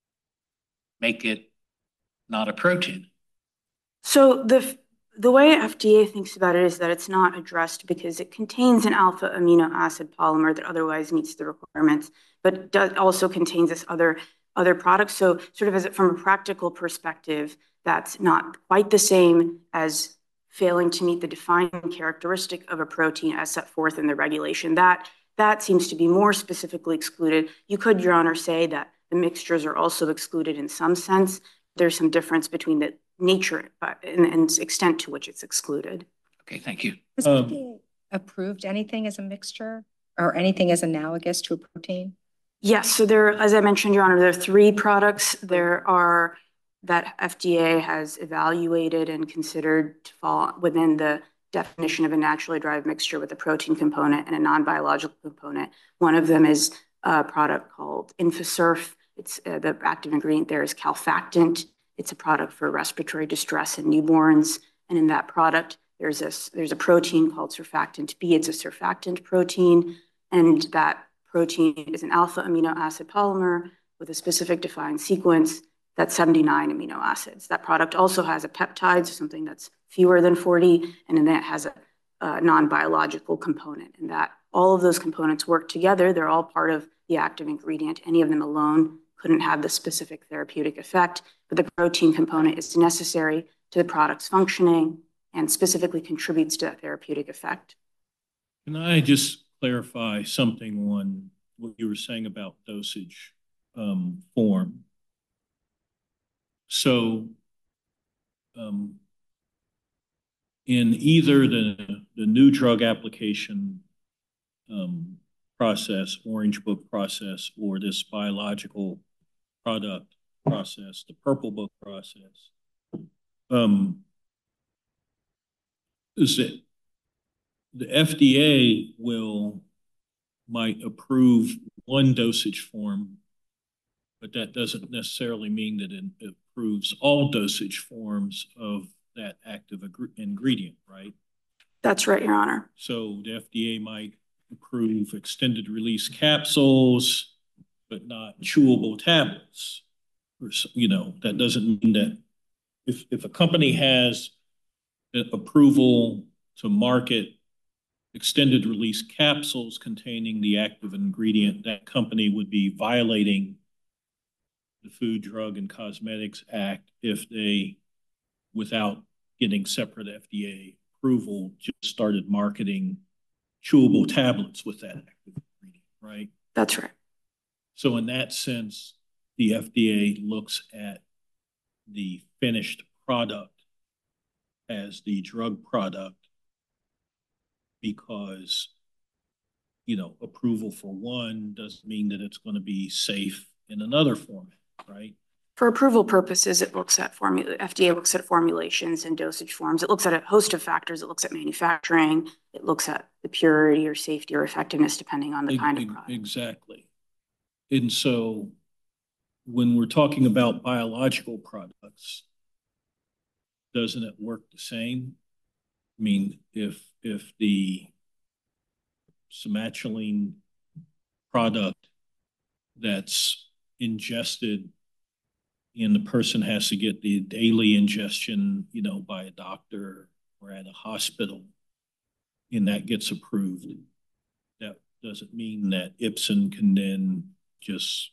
it not a protein. So the way FDA thinks about it is that it's not addressed because it contains an alpha amino acid polymer that otherwise meets the requirements, but also contains this other products. So sort of from a practical perspective, that's not quite the same as failing to meet the defining characteristic of a protein as set forth in the regulation. That seems to be more specifically excluded. You could, Your Honor, say that the mixtures are also excluded in some sense. There's some difference between the nature and extent to which it's excluded. Okay, thank you. Has FDA approved anything as a mixture? or anything as analogous to a protein? Yes, so there, as I mentioned, Your Honor, there are 3 products. There are that FDA has evaluated and considered to fall within the definition of a naturally derived mixture with a protein component and a non-biological component. One of them is a product called Infisurf. It's the active ingredient there is calfactant. It's a product for respiratory distress in newborns. And in that product, there's a protein called surfactant B. It's a surfactant protein, and that protein is an alpha amino acid polymer with a specific defined sequence that's 79 amino acids. That product also has a peptide, so something that's fewer than 40, and then it has a non-biological component. And that all of those components work together. They're all part of the active ingredient. Any of them alone couldn't have the specific therapeutic effect, but the protein component is necessary to the product's functioning and specifically contributes to that therapeutic effect. Can I just clarify something on what you were saying about dosage form? So in either the new drug application process, Orange Book process, or this biological product process, the Purple Book process, is it the FDA might approve one dosage form, but that doesn't necessarily mean that it approves all dosage forms of that active ingredient, right? That's right, Your Honor. So the FDA might approve extended release capsules, but not chewable tablets. Or, you know, that doesn't mean that if a company has approval to market extended release capsules containing the active ingredient, that company would be violating the Food, Drug, and Cosmetics Act if they, without getting separate FDA approval, just started marketing chewable tablets with that active ingredient, right? That's right. So in that sense, the FDA looks at the finished product as the drug product because, you know, approval for one doesn't mean that it's going to be safe in another format, right? For approval purposes, it looks at FDA looks at formulations and dosage forms. It looks at a host of factors. It looks at manufacturing. It looks at the purity or safety or effectiveness, depending on the kind of product. Exactly. And so when we're talking about biological products, doesn't it work the same? I mean, if the Somatuline product that's ingested and the person has to get the daily ingestion, you know, by a doctor or at a hospital, and that gets approved, that doesn't mean that Ipsen can then just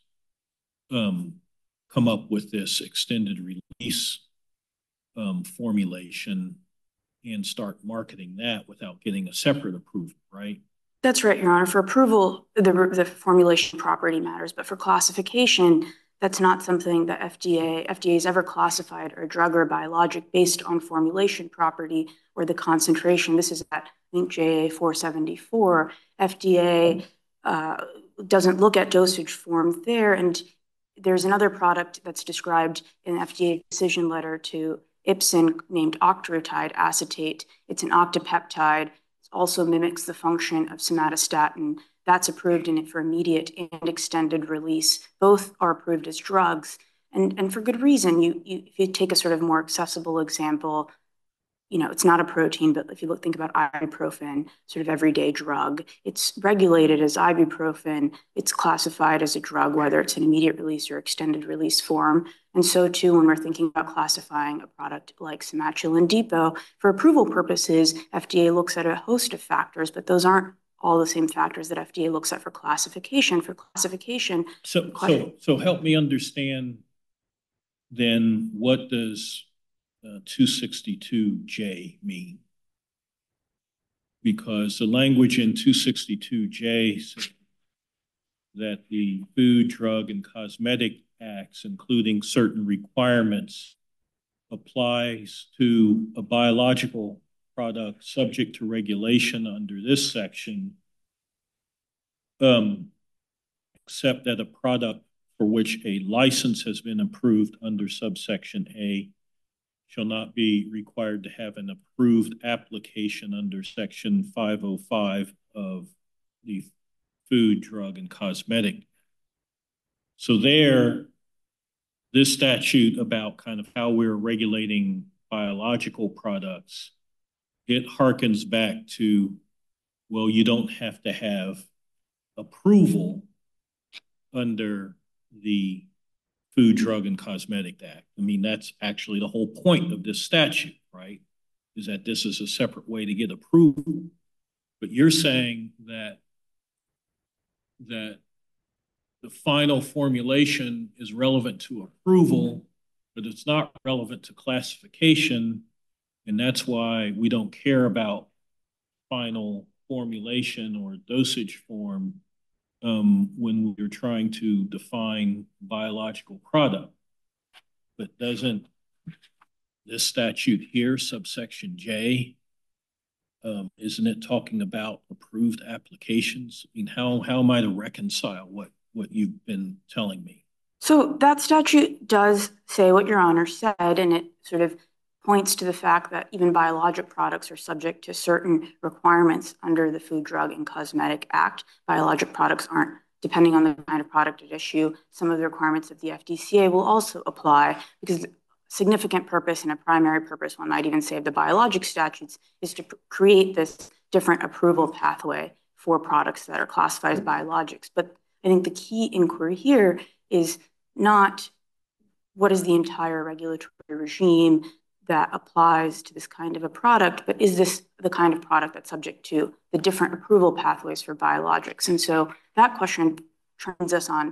come up with this extended release formulation and start marketing that without getting a separate approval, right? That's right, Your Honor. For approval, the formulation property matters, but for classification, that's not something that FDA's ever classified a drug or a biologic based on formulation property or the concentration. This is at, I think, JA 474. FDA doesn't look at dosage form there. And there's another product that's described in the FDA decision letter to Ipsen named octreotide acetate. It's an octapeptide. It also mimics the function of somatostatin. That's approved for immediate and extended release. Both are approved as drugs, and for good reason. If you take a sort of more accessible example, you know, it's not a protein, but if you think about ibuprofen, sort of everyday drug, it's regulated as ibuprofen. It's classified as a drug, whether it's an immediate release or extended release form. And so too, when we're thinking about classifying a product like Somatuline Depot, for approval purposes, FDA looks at a host of factors, but those aren't all the same factors that FDA looks at for classification. For classification, so help me understand then, what does 262J mean? Because the language in 262J says that the Food, Drug, and Cosmetic Acts, including certain requirements, applies to a biological product subject to regulation under this section except that a product for which a license has been approved under subsection A shall not be required to have an approved application under section 505 of the Food, Drug, and Cosmetic. So this statute about kind of how we're regulating biological products, it harkens back to, well, you don't have to have approval under the Food, Drug, and Cosmetic Act. I mean, that's actually the whole point of this statute, right? Is that this is a separate way to get approval. But you're saying that the final formulation is relevant to approval, but it's not relevant to classification. And that's why we don't care about final formulation or dosage form when we're trying to define biological product. But doesn't this statute here, subsection J, isn't it talking about approved applications? I mean, how am I to reconcile what you've been telling me? So that statute does say what Your Honor said, and it sort of points to the fact that even biologic products are subject to certain requirements under the Food, Drug, and Cosmetic Act. Biologic products aren't, depending on the kind of product at issue. Some of the requirements of the FDCA will also apply, because significant purpose and a primary purpose, one might even say, of the biologic statutes is to create this different approval pathway for products that are classified as biologics. But I think the key inquiry here is not what is the entire regulatory regime that applies to this kind of a product, but is this the kind of product that's subject to the different approval pathways for biologics? And so that question turns us on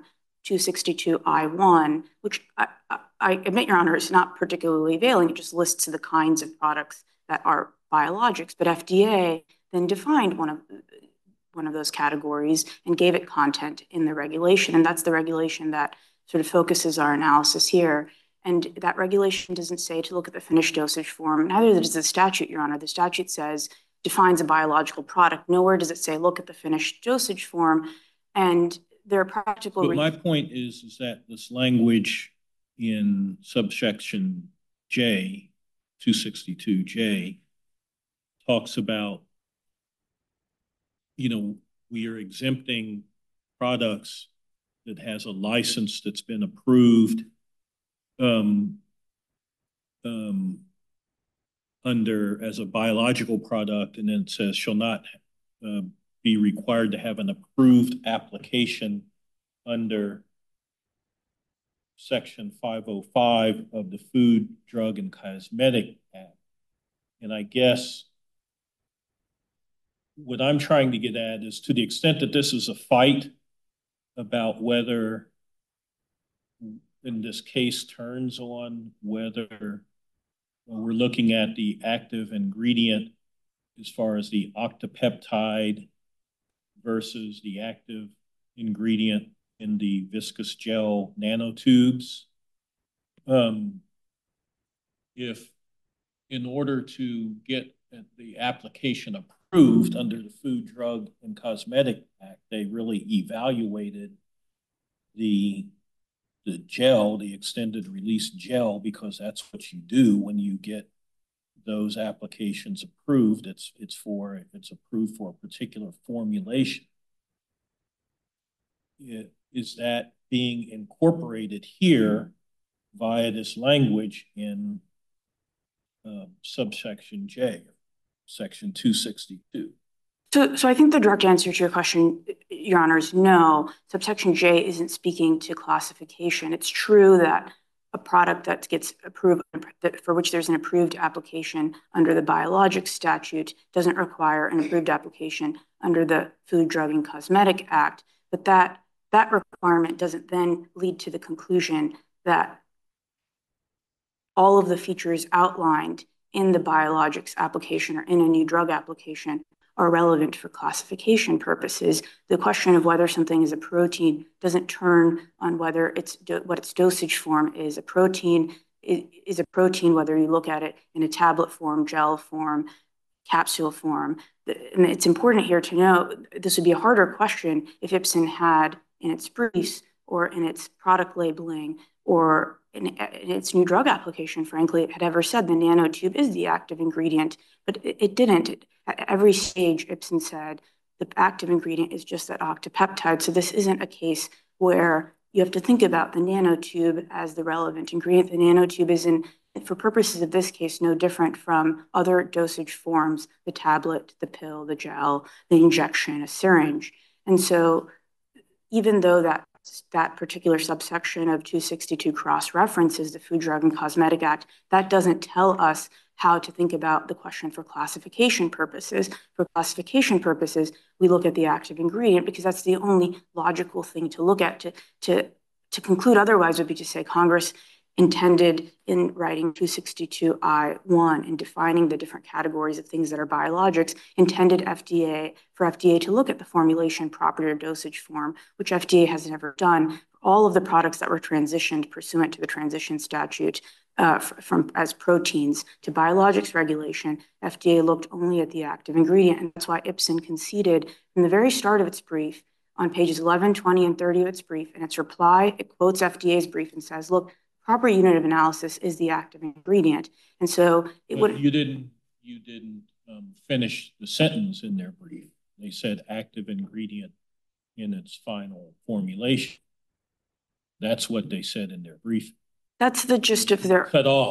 262I1, which I admit, Your Honor, is not particularly availing. It just lists the kinds of products that are biologics, but FDA then defined one of those categories and gave it content in the regulation. And that's the regulation that sort of focuses our analysis here. And that regulation doesn't say to look at the finished dosage form. Neither does the statute, Your Honor. The statute says, defines a biological product. Nowhere does it say, look at the finished dosage form. And there are practical... But my point is that this language in subsection J, 262J, talks about, we are exempting products that has a license that's been approved under as a biological product, and then it says shall not be required to have an approved application under section 505 of the Food, Drug, and Cosmetic Act. And I guess what I'm trying to get at is, to the extent that this is a fight about whether, in this case, turns on whether we're looking at the active ingredient as far as the octapeptide versus the active ingredient in the viscous gel nanotubes. If in order to get the application approved under the Food, Drug, and Cosmetic Act, they really evaluated the gel, the extended release gel, because that's what you do when you get those applications approved. It's approved for a particular formulation. Is that being incorporated here via this language in subsection J, section 262? So I think the direct answer to your question, Your Honor, is no. Subsection J isn't speaking to classification. It's true that a product that gets approved, for which there's an approved application under the biologics statute, doesn't require an approved application under the Food, Drug, and Cosmetic Act. But that requirement doesn't then lead to the conclusion that all of the features outlined in the biologics application or in a new drug application are relevant for classification purposes. The question of whether something is a protein doesn't turn on whether what its dosage form is. A protein is a protein, whether you look at it in a tablet form, gel form, capsule form. And it's important here to know this would be a harder question if Ipsen had in its briefs or in its product labeling or in its new drug application, frankly, had ever said the nanotube is the active ingredient, but it didn't. At every stage, Ipsen said the active ingredient is just that octopeptide. So this isn't a case where you have to think about the nanotube as the relevant ingredient. The nanotube is, for purposes of this case, no different from other dosage forms, the tablet, the pill, the gel, the injection, a syringe. And so even though that particular subsection of 262 cross-references the Food, Drug, and Cosmetic Act, that doesn't tell us how to think about the question for classification purposes. For classification purposes, we look at the active ingredient because that's the only logical thing to look at. To conclude otherwise would be to say Congress intended in writing 262I1 and defining the different categories of things that are biologics, intended for FDA to look at the formulation, property, or dosage form, which FDA has never done. All of the products that were transitioned pursuant to the transition statute from as proteins to biologics regulation, FDA looked only at the active ingredient. And that's why Ipsen conceded from the very start of its brief on pages 11, 20, and 30 of its brief. In its reply, it quotes FDA's brief and says, look, proper unit of analysis is the active ingredient. And so it would. You didn't finish the sentence in their brief. They said active ingredient in its final formulation. That's what they said in their brief. That's the gist of their.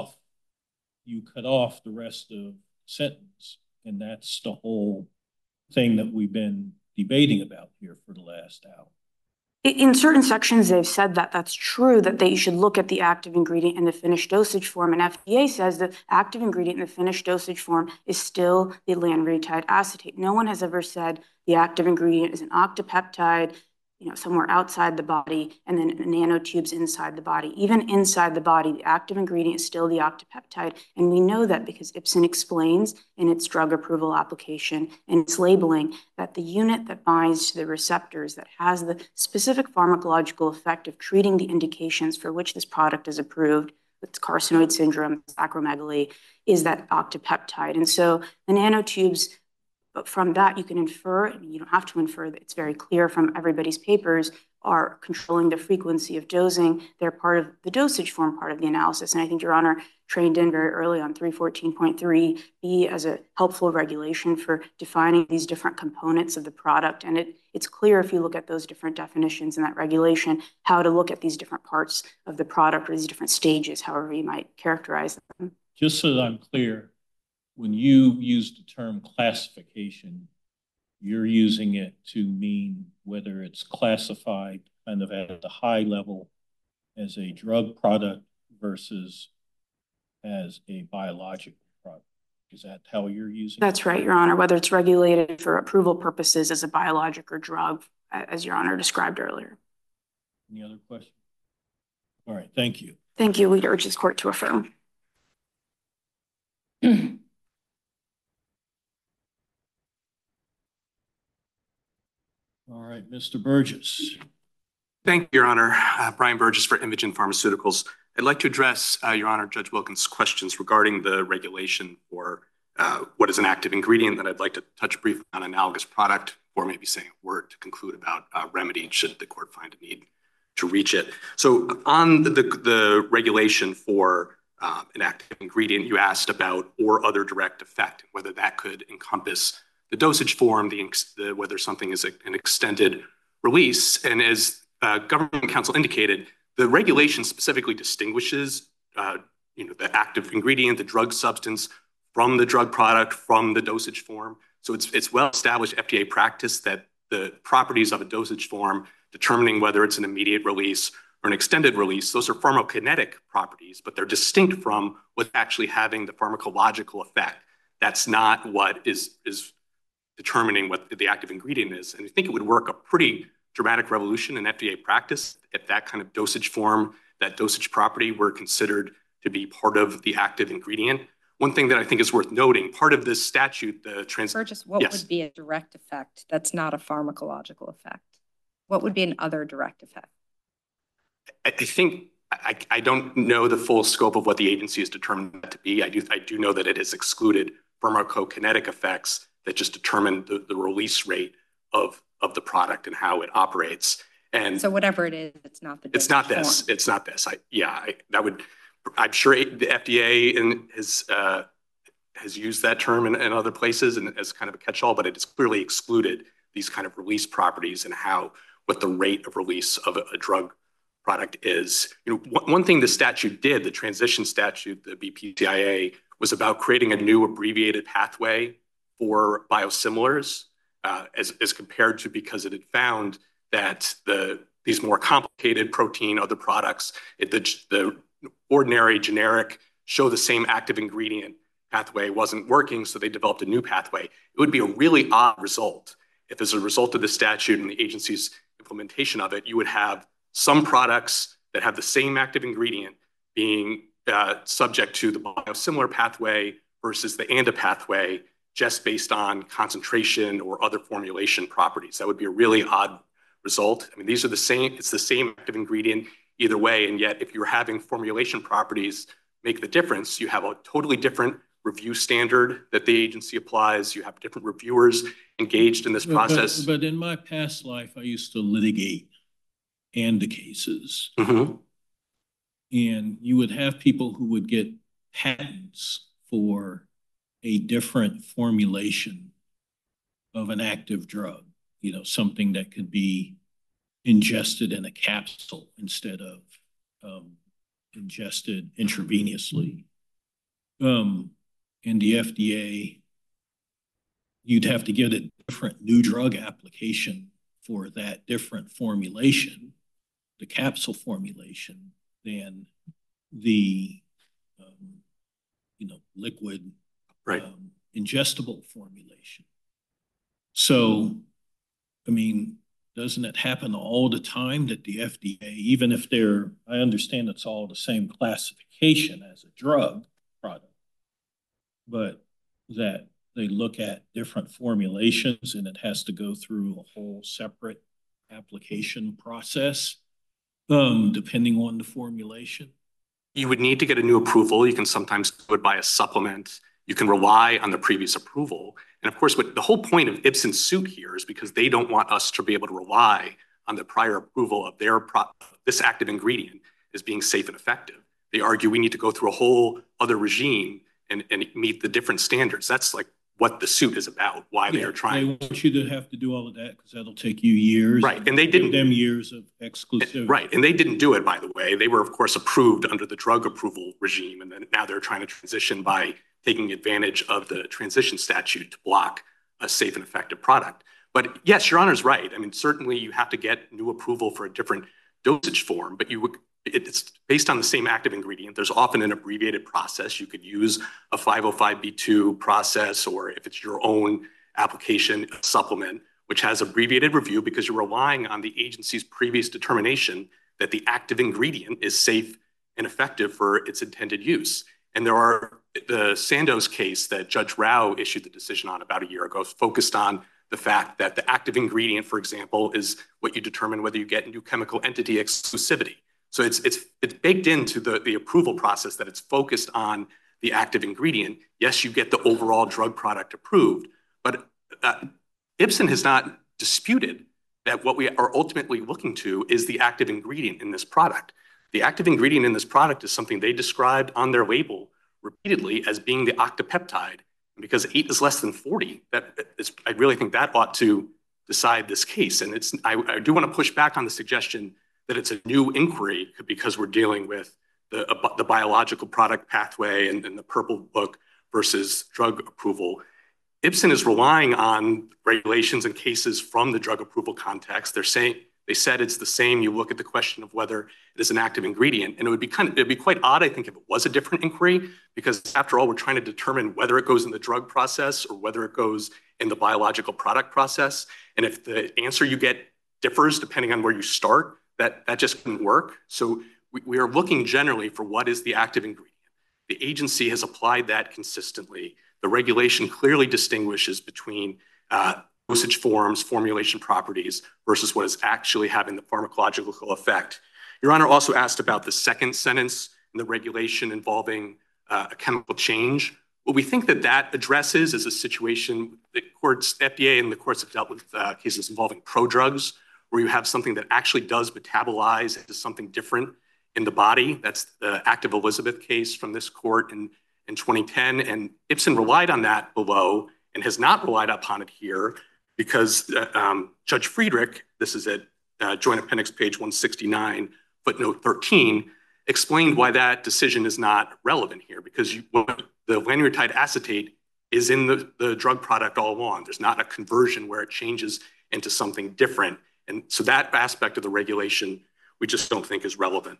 You cut off the rest of the sentence, and that's the whole thing that we've been debating about here for the last hour. In certain sections, they've said that that's true, that they should look at the active ingredient in the finished dosage form. And FDA says the active ingredient in the finished dosage form is still the lanreotide acetate. No one has ever said the active ingredient is an octopeptide, somewhere outside the body, and then nanotubes inside the body. Even inside the body, the active ingredient is still the octopeptide. And we know that because Ipsen explains in its drug approval application and its labeling that the unit that binds to the receptors that has the specific pharmacological effect of treating the indications for which this product is approved, with carcinoid syndrome, acromegaly, is that octopeptide. And so the nanotubes, but from that, you can infer, you don't have to infer, that it's very clear from everybody's papers, are controlling the frequency of dosing. They're part of the dosage form part of the analysis. And I think Your Honor trained in very early on 314.3B as a helpful regulation for defining these different components of the product. And it's clear if you look at those different definitions in that regulation, how to look at these different parts of the product or these different stages, however you might characterize them. Just so that I'm clear, when you use the term classification, you're using it to mean whether it's classified kind of at the high level as a drug product versus as a biological product. Is that how you're using it? That's right, Your Honor, whether it's regulated for approval purposes as a biologic or drug, as Your Honor described earlier. Any other questions? All right, thank you. Thank you. We urge this court to affirm. All right, Mr. Burgess. Thank you, Your Honor. Brian Burgess for Imogen Pharmaceuticals. I'd like to address, Your Honor, Judge Wilkins' questions regarding the regulation for what is an active ingredient. That I'd like to touch briefly on analogous product, or maybe saying a word to conclude about remedy should the court find a need to reach it. So on the regulation for an active ingredient, you asked about or other direct effect, whether that could encompass the dosage form, whether something is an extended release. And as government counsel indicated, the regulation specifically distinguishes the active ingredient, the drug substance, from the drug product, from the dosage form. So it's well-established FDA practice that the properties of a dosage form, determining whether it's an immediate release or an extended release, those are pharmacokinetic properties, but they're distinct from what's actually having the pharmacological effect. That's not what is determining what the active ingredient is. And I think it would work a pretty dramatic revolution in FDA practice if that kind of dosage form, that dosage property were considered to be part of the active ingredient. One thing that I think is worth noting, part of this statute, Burgess, what would be a direct effect that's not a pharmacological effect? What would be an other direct effect? I think, I don't know the full scope of what the agency has determined that to be. I do know that it is excluded pharmacokinetic effects that just determine the release rate of the product and how it operates. And so whatever it is, it's not the it's not this. form. It's not this. I'm sure the FDA has used that term in other places and as kind of a catch-all, but it has clearly excluded these kind of release properties and what the rate of release of a drug product is. One thing the statute did, the transition statute, the BPCIA, was about creating a new abbreviated pathway for biosimilars as compared to, because it had found that these more complicated protein, other products, the ordinary generic show the same active ingredient pathway wasn't working, so they developed a new pathway. It would be a really odd result if, as a result of the statute and the agency's implementation of it, you would have some products that have the same active ingredient being subject to the biosimilar pathway versus the ANDA pathway just based on concentration or other formulation properties. That would be a really odd result. I mean, these are the same, it's the same active ingredient either way, and yet if you're having formulation properties make the difference, you have a totally different review standard that the agency applies. You have different reviewers engaged in this process. But in my past life, I used to litigate ANDA cases. Mm-hmm. And you would have people who would get patents for a different formulation of an active drug, something that could be ingested in a capsule instead of ingested intravenously. In the FDA, you'd have to get a different new drug application for that different formulation, the capsule formulation, than the liquid ingestible formulation. So, I mean, doesn't it happen all the time that the FDA, even if I understand it's all the same classification as a drug product, but that they look at different formulations and it has to go through a whole separate application process, depending on the formulation? You would need to get a new approval. You can sometimes do it by a supplement. You can rely on the previous approval. And of course, the whole point of Ipsen's suit here is because they don't want us to be able to rely on the prior approval of this active ingredient as being safe and effective. They argue we need to go through a whole other regime and meet the different standards. That's like what the suit is about, why they are trying. They want you to have to do all of that because that'll take you years. Right, and they didn't. Give them years of exclusivity. Right, and they didn't do it, by the way. They were, of course, approved under the drug approval regime, and then now they're trying to transition by taking advantage of the transition statute to block a safe and effective product. But yes, Your Honor's right. I mean, certainly you have to get new approval for a different dosage form, but it's based on the same active ingredient. There's often an abbreviated process. You could use a 505(b)(2) process, or if it's your own application, a supplement, which has abbreviated review because you're relying on the agency's previous determination that the active ingredient is safe and effective for its intended use. And the Sandoz case that Judge Rao issued the decision on about a year ago focused on the fact that the active ingredient, for example, is what you determine whether you get new chemical entity exclusivity. So it's baked into the approval process that it's focused on the active ingredient. Yes, you get the overall drug product approved, but Ipsen has not disputed that what we are ultimately looking to is the active ingredient in this product. The active ingredient in this product is something they described on their label repeatedly as being the octapeptide. And because 8 is less than 40, I really think that ought to decide this case. And I do want to push back on the suggestion that it's a new inquiry because we're dealing with the biological product pathway and the purple book versus drug approval. Ipsen is relying on regulations and cases from the drug approval context. They said it's the same. You look at the question of whether it is an active ingredient, and it'd be quite odd, I think, if it was a different inquiry, because after all, we're trying to determine whether it goes in the drug process or whether it goes in the biological product process. And if the answer you get differs depending on where you start, that just couldn't work. So we are looking generally for what is the active ingredient. The agency has applied that consistently. The regulation clearly distinguishes between dosage forms, formulation properties, versus what is actually having the pharmacological effect. Your Honor also asked about the second sentence in the regulation involving a chemical change. What we think that addresses is a situation that FDA and the courts have dealt with cases involving prodrugs, where you have something that actually does metabolize into something different in the body. That's the Active Elizabeth case from this court in 2010. And Ipsen relied on that below and has not relied upon it here because Judge Friedrich, this is at Joint Appendix page 169, footnote 13, explained why that decision is not relevant here, because the lanreotide acetate is in the drug product all along. There's not a conversion where it changes into something different. And so that aspect of the regulation, we just don't think is relevant.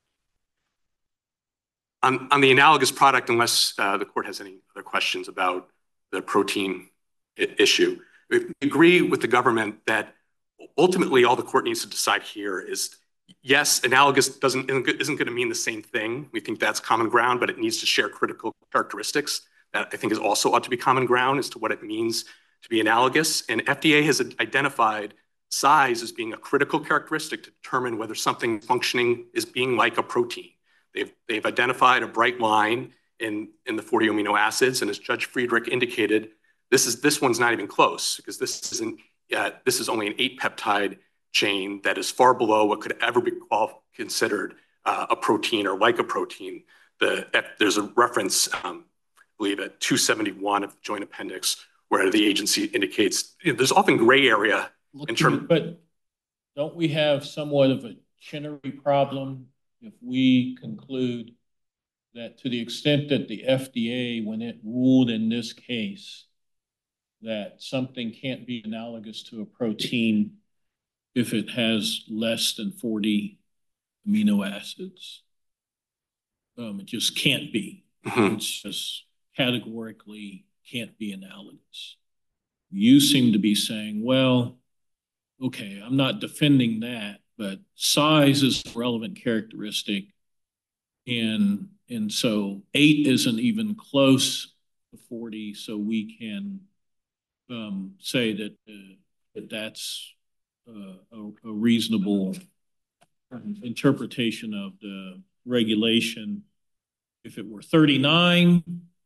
On the analogous product, unless the court has any other questions about the protein issue, we agree with the government that ultimately all the court needs to decide here is, yes, analogous isn't going to mean the same thing. We think that's common ground, but it needs to share critical characteristics that I think is also ought to be common ground as to what it means to be analogous. And FDA has identified size as being a critical characteristic to determine whether something functioning is being like a protein. They've identified a bright line in the 40 amino acids, and as Judge Friedrich indicated, this one's not even close, because this is only an 8-peptide chain that is far below what could ever be considered a protein or like a protein. There's a reference, I believe, at 271 of the Joint Appendix, where the agency indicates there's often gray area in terms. But don't we have somewhat of a Chenery problem if we conclude that to the extent that the FDA, when it ruled in this case that something can't be analogous to a protein if it has less than 40 amino acids, it just can't be. It's just categorically can't be analogous. You seem to be saying, well, okay, I'm not defending that, but size is a relevant characteristic. And so 8 isn't even close to 40, so we can say that that's a reasonable interpretation of the regulation. If it were 39,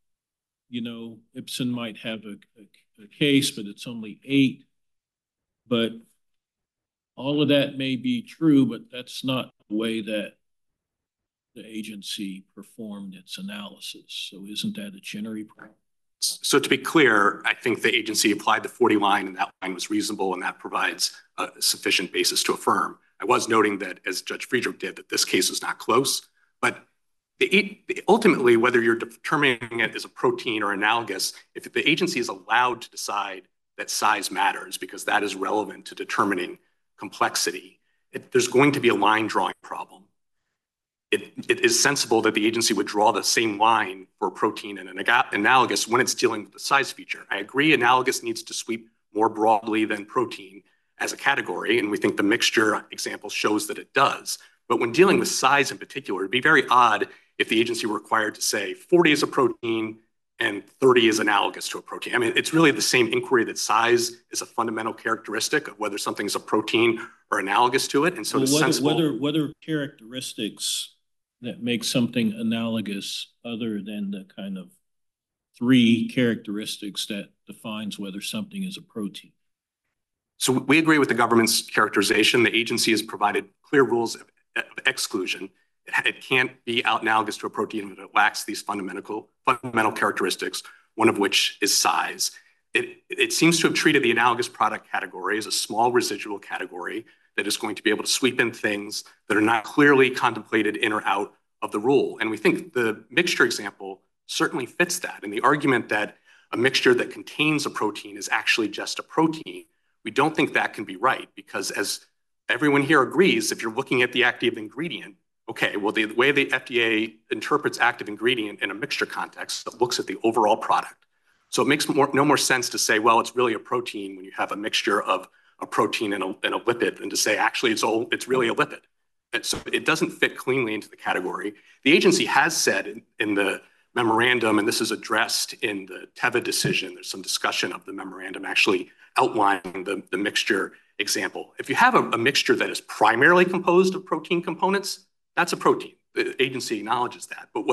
Ipsen might have a case, but it's only 8. But all of that may be true, but that's not the way that the agency performed its analysis. So isn't that a Chenery problem? So to be clear, I think the agency applied the 40 line, and that line was reasonable, and that provides a sufficient basis to affirm. I was noting that, as Judge Friedrich did, that this case was not close. But ultimately, whether you're determining it as a protein or analogous, if the agency is allowed to decide that size matters, because that is relevant to determining complexity, there's going to be a line drawing problem. It is sensible that the agency would draw the same line for protein and analogous when it's dealing with the size feature. I agree analogous needs to sweep more broadly than protein as a category, and we think the mixture example shows that it does. But when dealing with size in particular, it'd be very odd if the agency were required to say 40 is a protein and 30 is analogous to a protein. I mean, it's really the same inquiry that size is a fundamental characteristic of whether something's a protein or analogous to it. And so what are characteristics that make something analogous other than the kind of 3 characteristics that defines whether something is a protein? So we agree with the government's characterization. The agency has provided clear rules of exclusion. It can't be analogous to a protein if it lacks these fundamental characteristics, one of which is size. It seems to have treated the analogous product category as a small residual category that is going to be able to sweep in things that are not clearly contemplated in or out of the rule. And we think the mixture example certainly fits that. And the argument that a mixture that contains a protein is actually just a protein, we don't think that can be right, because as everyone here agrees, if you're looking at the active ingredient, okay, well, the way the FDA interprets active ingredient in a mixture context, it looks at the overall product. So it makes no more sense to say, well, it's really a protein when you have a mixture of a protein and a lipid, than to say, actually, it's really a lipid. And so it doesn't fit cleanly into the category. The agency has said in the memorandum, and this is addressed in the Teva decision, there's some discussion of the memorandum actually outlining the mixture example. If you have a mixture that is primarily composed of protein components, that's a protein. The agency acknowledges that. But what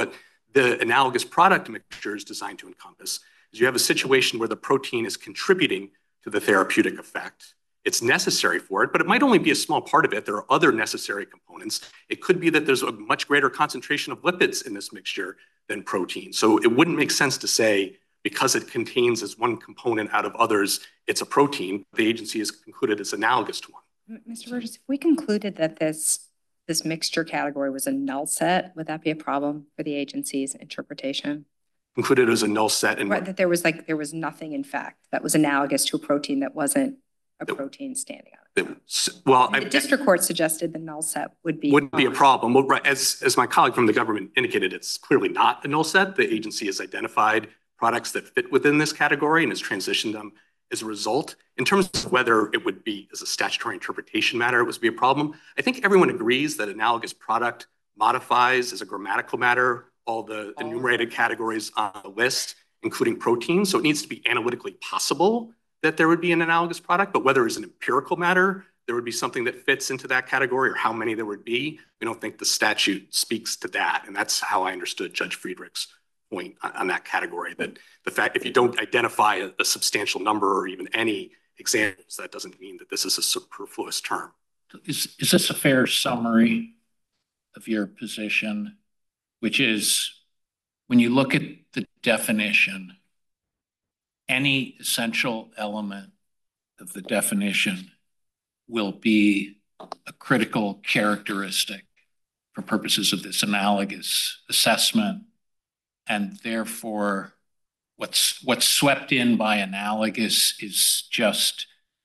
the analogous product mixture is designed to encompass is you have a situation where the protein is contributing to the therapeutic effect. It's necessary for it, but it might only be a small part of it. There are other necessary components. It could be that there's a much greater concentration of lipids in this mixture than protein. So it wouldn't make sense to say, because it contains as one component out of others, it's a protein. The agency has concluded it's analogous to one. Mr. Burgess, if we concluded that this mixture category was a null set, would that be a problem for the agency's interpretation? Concluded it was a null set. And right, that there was nothing, in fact, that was analogous to a protein that wasn't a protein standing on it. Well, the district court suggested the null set wouldn't be a problem. Well, right, as my colleague from the government indicated, it's clearly not a null set. The agency has identified products that fit within this category and has transitioned them as a result. In terms of whether it would be, as a statutory interpretation matter, it would be a problem, I think everyone agrees that analogous product modifies, as a grammatical matter, all the enumerated categories on the list, including proteins. So it needs to be analytically possible that there would be an analogous product, but whether it's an empirical matter, there would be something that fits into that category or how many there would be, we don't think the statute speaks to that. And that's how I understood Judge Friedrich's point on that category, that the fact if you don't identify a substantial number or even any examples, that doesn't mean that this is a superfluous term. Is this a fair summary of your position, which is when you look at the definition, any essential element of the definition will be a critical characteristic for purposes of this analogous assessment, and therefore what's swept in by analogous is just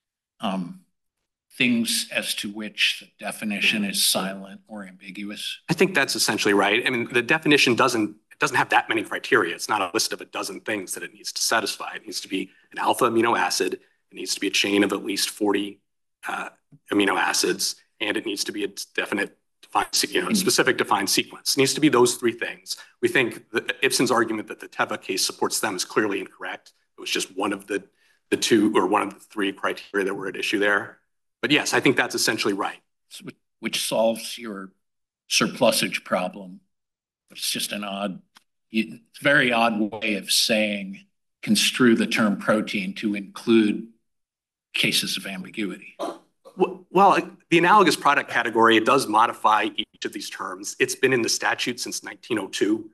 things as to which the definition is silent or ambiguous? I think that's essentially right. I mean, the definition doesn't have that many criteria. It's not a list of a dozen things that it needs to satisfy. It needs to be an alpha amino acid. It needs to be a chain of at least 40 amino acids, and it needs to be a definite, defined, specific defined sequence. It needs to be those three things. We think that Ipsen's argument that the Teva case supports them is clearly incorrect. It was just one of the two or one of the three criteria that were at issue there. But yes, I think that's essentially right. Which solves your surplusage problem. It's just an very odd way of saying construe the term protein to include cases of ambiguity. Well, the analogous product category, it does modify each of these terms. It's been in the statute since 1902.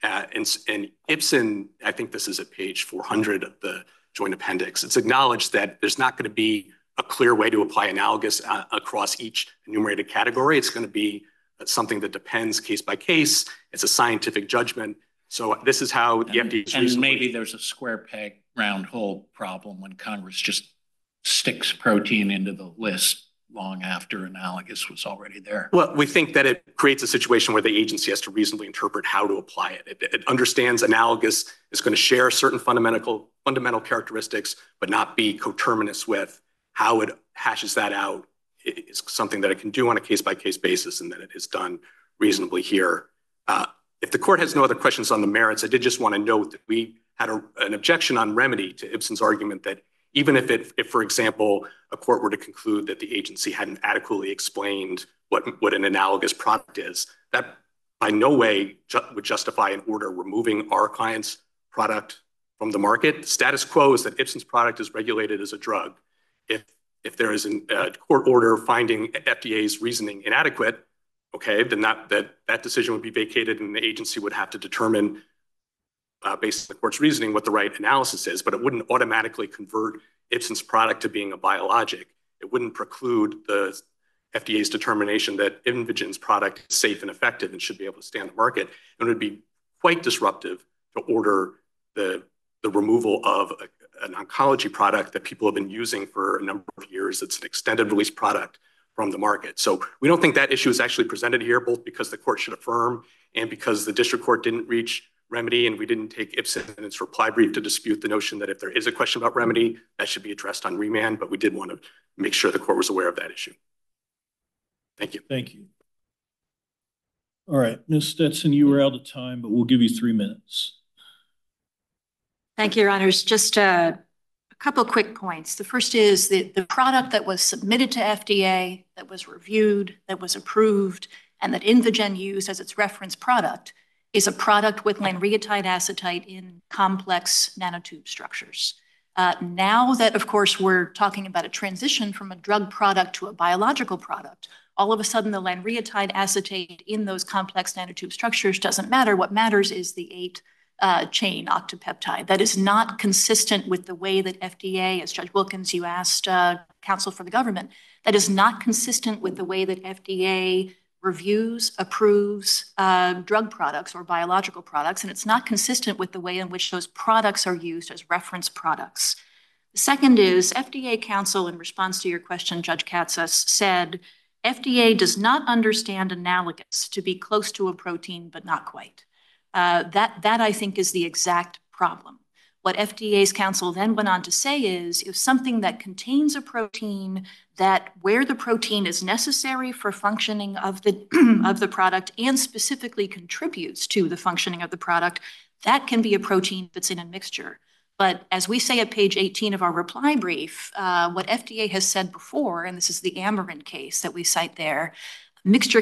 And Ipsen, I think this is at page 400 of the joint appendix. It's acknowledged that there's not going to be a clear way to apply analogous across each enumerated category. It's going to be something that depends case by case. It's a scientific judgment. So this is how the FDA. And maybe there's a square peg, round hole problem when Congress just sticks protein into the list long after analogous was already there. Well, we think that it creates a situation where the agency has to reasonably interpret how to apply it. It understands analogous is going to share certain fundamental characteristics, but not be coterminous with. How it hashes that out is something that it can do on a case-by-case basis, and that it has done reasonably here. If the court has no other questions on the merits, I did just want to note that we had an objection on remedy to Ipsen's argument that even if, for example, a court were to conclude that the agency hadn't adequately explained what an analogous product is, that by no way would justify an order removing our client's product from the market. The status quo is that Ipsen's product is regulated as a drug. If there is a court order finding FDA's reasoning inadequate, okay, then that decision would be vacated and the agency would have to determine, based on the court's reasoning, what the right analysis is, but it wouldn't automatically convert Ipsen's product to being a biologic. It wouldn't preclude the FDA's determination that Invigen's product is safe and effective and should be able to stay on the market. And it would be quite disruptive to order the removal of an oncology product that people have been using for a number of years. It's an extended release product from the market. So we don't think that issue is actually presented here, both because the court should affirm and because the district court didn't reach remedy, and we didn't take Ipsen in its reply brief to dispute the notion that if there is a question about remedy, that should be addressed on remand, but we did want to make sure the court was aware of that issue. Thank you. Thank you. All right, Ms. Stetson, you were out of time, but we'll give you 3 minutes. Thank you, Your Honors. Just a couple of quick points. The first is that the product that was submitted to FDA, that was reviewed, that was approved, and that Invigen used as its reference product is a product with lanreotide acetate in complex nanotube structures. Now that, of course, we're talking about a transition from a drug product to a biological product, all of a sudden the lanreotide acetate in those complex nanotube structures doesn't matter. What matters is the 8-chain octopeptide. That is not consistent with the way that FDA, as Judge Wilkins, you asked counsel for the government, that is not consistent with the way that FDA reviews, approves drug products or biological products, and it's not consistent with the way in which those products are used as reference products. The second is FDA counsel, in response to your question, Judge Katsas, said FDA does not understand analogous to be close to a protein, but not quite. That I think is the exact problem. What FDA's counsel then went on to say is if something that contains a protein that where the protein is necessary for functioning of the product and specifically contributes to the functioning of the product, that can be a protein that's in a mixture. But as we say at page 18 of our reply brief, what FDA has said before, and this is the Amarin case that we cite there, a mixture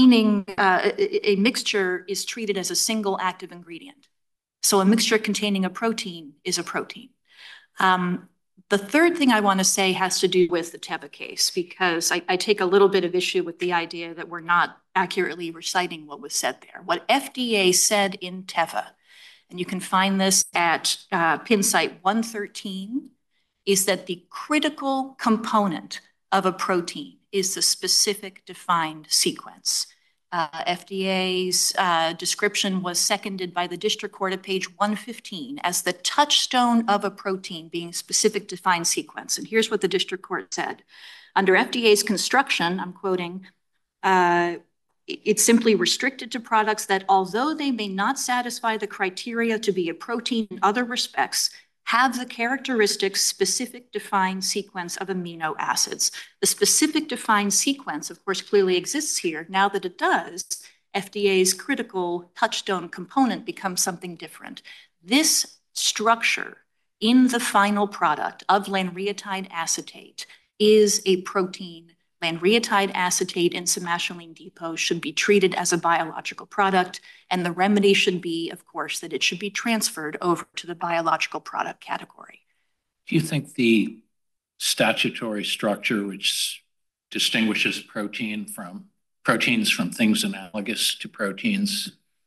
is treated as a single active ingredient. So a mixture containing a protein is a protein. The third thing I want to say has to do with the Teva case, because I take a little bit of issue with the idea that we're not accurately reciting what was said there. What FDA said in Teva, and you can find this at pin site 113, is that the critical component of a protein is the specific defined sequence. FDA's description was seconded by the district court at page 115 as the touchstone of a protein being specific defined sequence. And here's what the district court said. Under FDA's construction, I'm quoting, it's simply restricted to products that, although they may not satisfy the criteria to be a protein in other respects, have the characteristics specific defined sequence of amino acids. The specific defined sequence, of course, clearly exists here. Now that it does, FDA's critical touchstone component becomes something different. This structure in the final product of lanreotide acetate is a protein. Lanreotide acetate in Somatostatin depot should be treated as a biological product, and the remedy should be, of course, that it should be transferred over to the biological product category. Do you think the statutory structure which distinguishes proteins from things analogous to proteins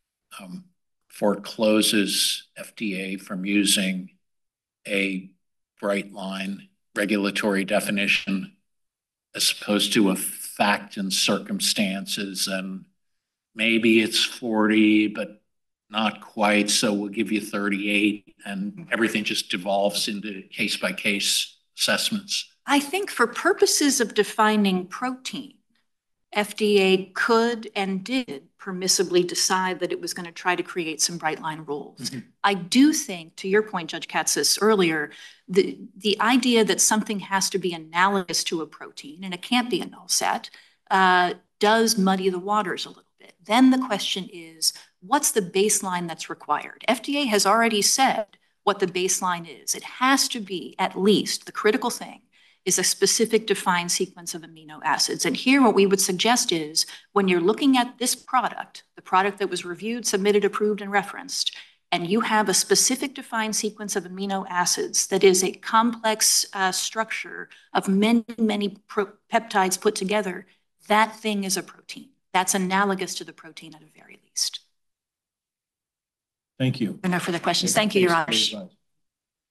forecloses FDA from using a bright line regulatory definition as opposed to a fact and circumstances, and maybe it's 40, but not quite, so we'll give you 38, and everything just devolves into case-by-case assessments? I think for purposes of defining protein, FDA could and did permissibly decide that it was going to try to create some bright line rules. Mm-hmm. I do think, to your point, Judge Katsas, earlier, the idea that something has to be analogous to a protein, and it can't be a null set, does muddy the waters a little bit. Then the question is, what's the baseline that's required? FDA has already said what the baseline is. It has to be, at least, the critical thing is a specific defined sequence of amino acids. And here what we would suggest is when you're looking at this product, the product that was reviewed, submitted, approved, and referenced, and you have a specific defined sequence of amino acids that is a complex structure of many, many peptides put together, that thing is a protein. That's analogous to the protein at the very least. Thank you. There are no further questions. Thank you, Your Honors.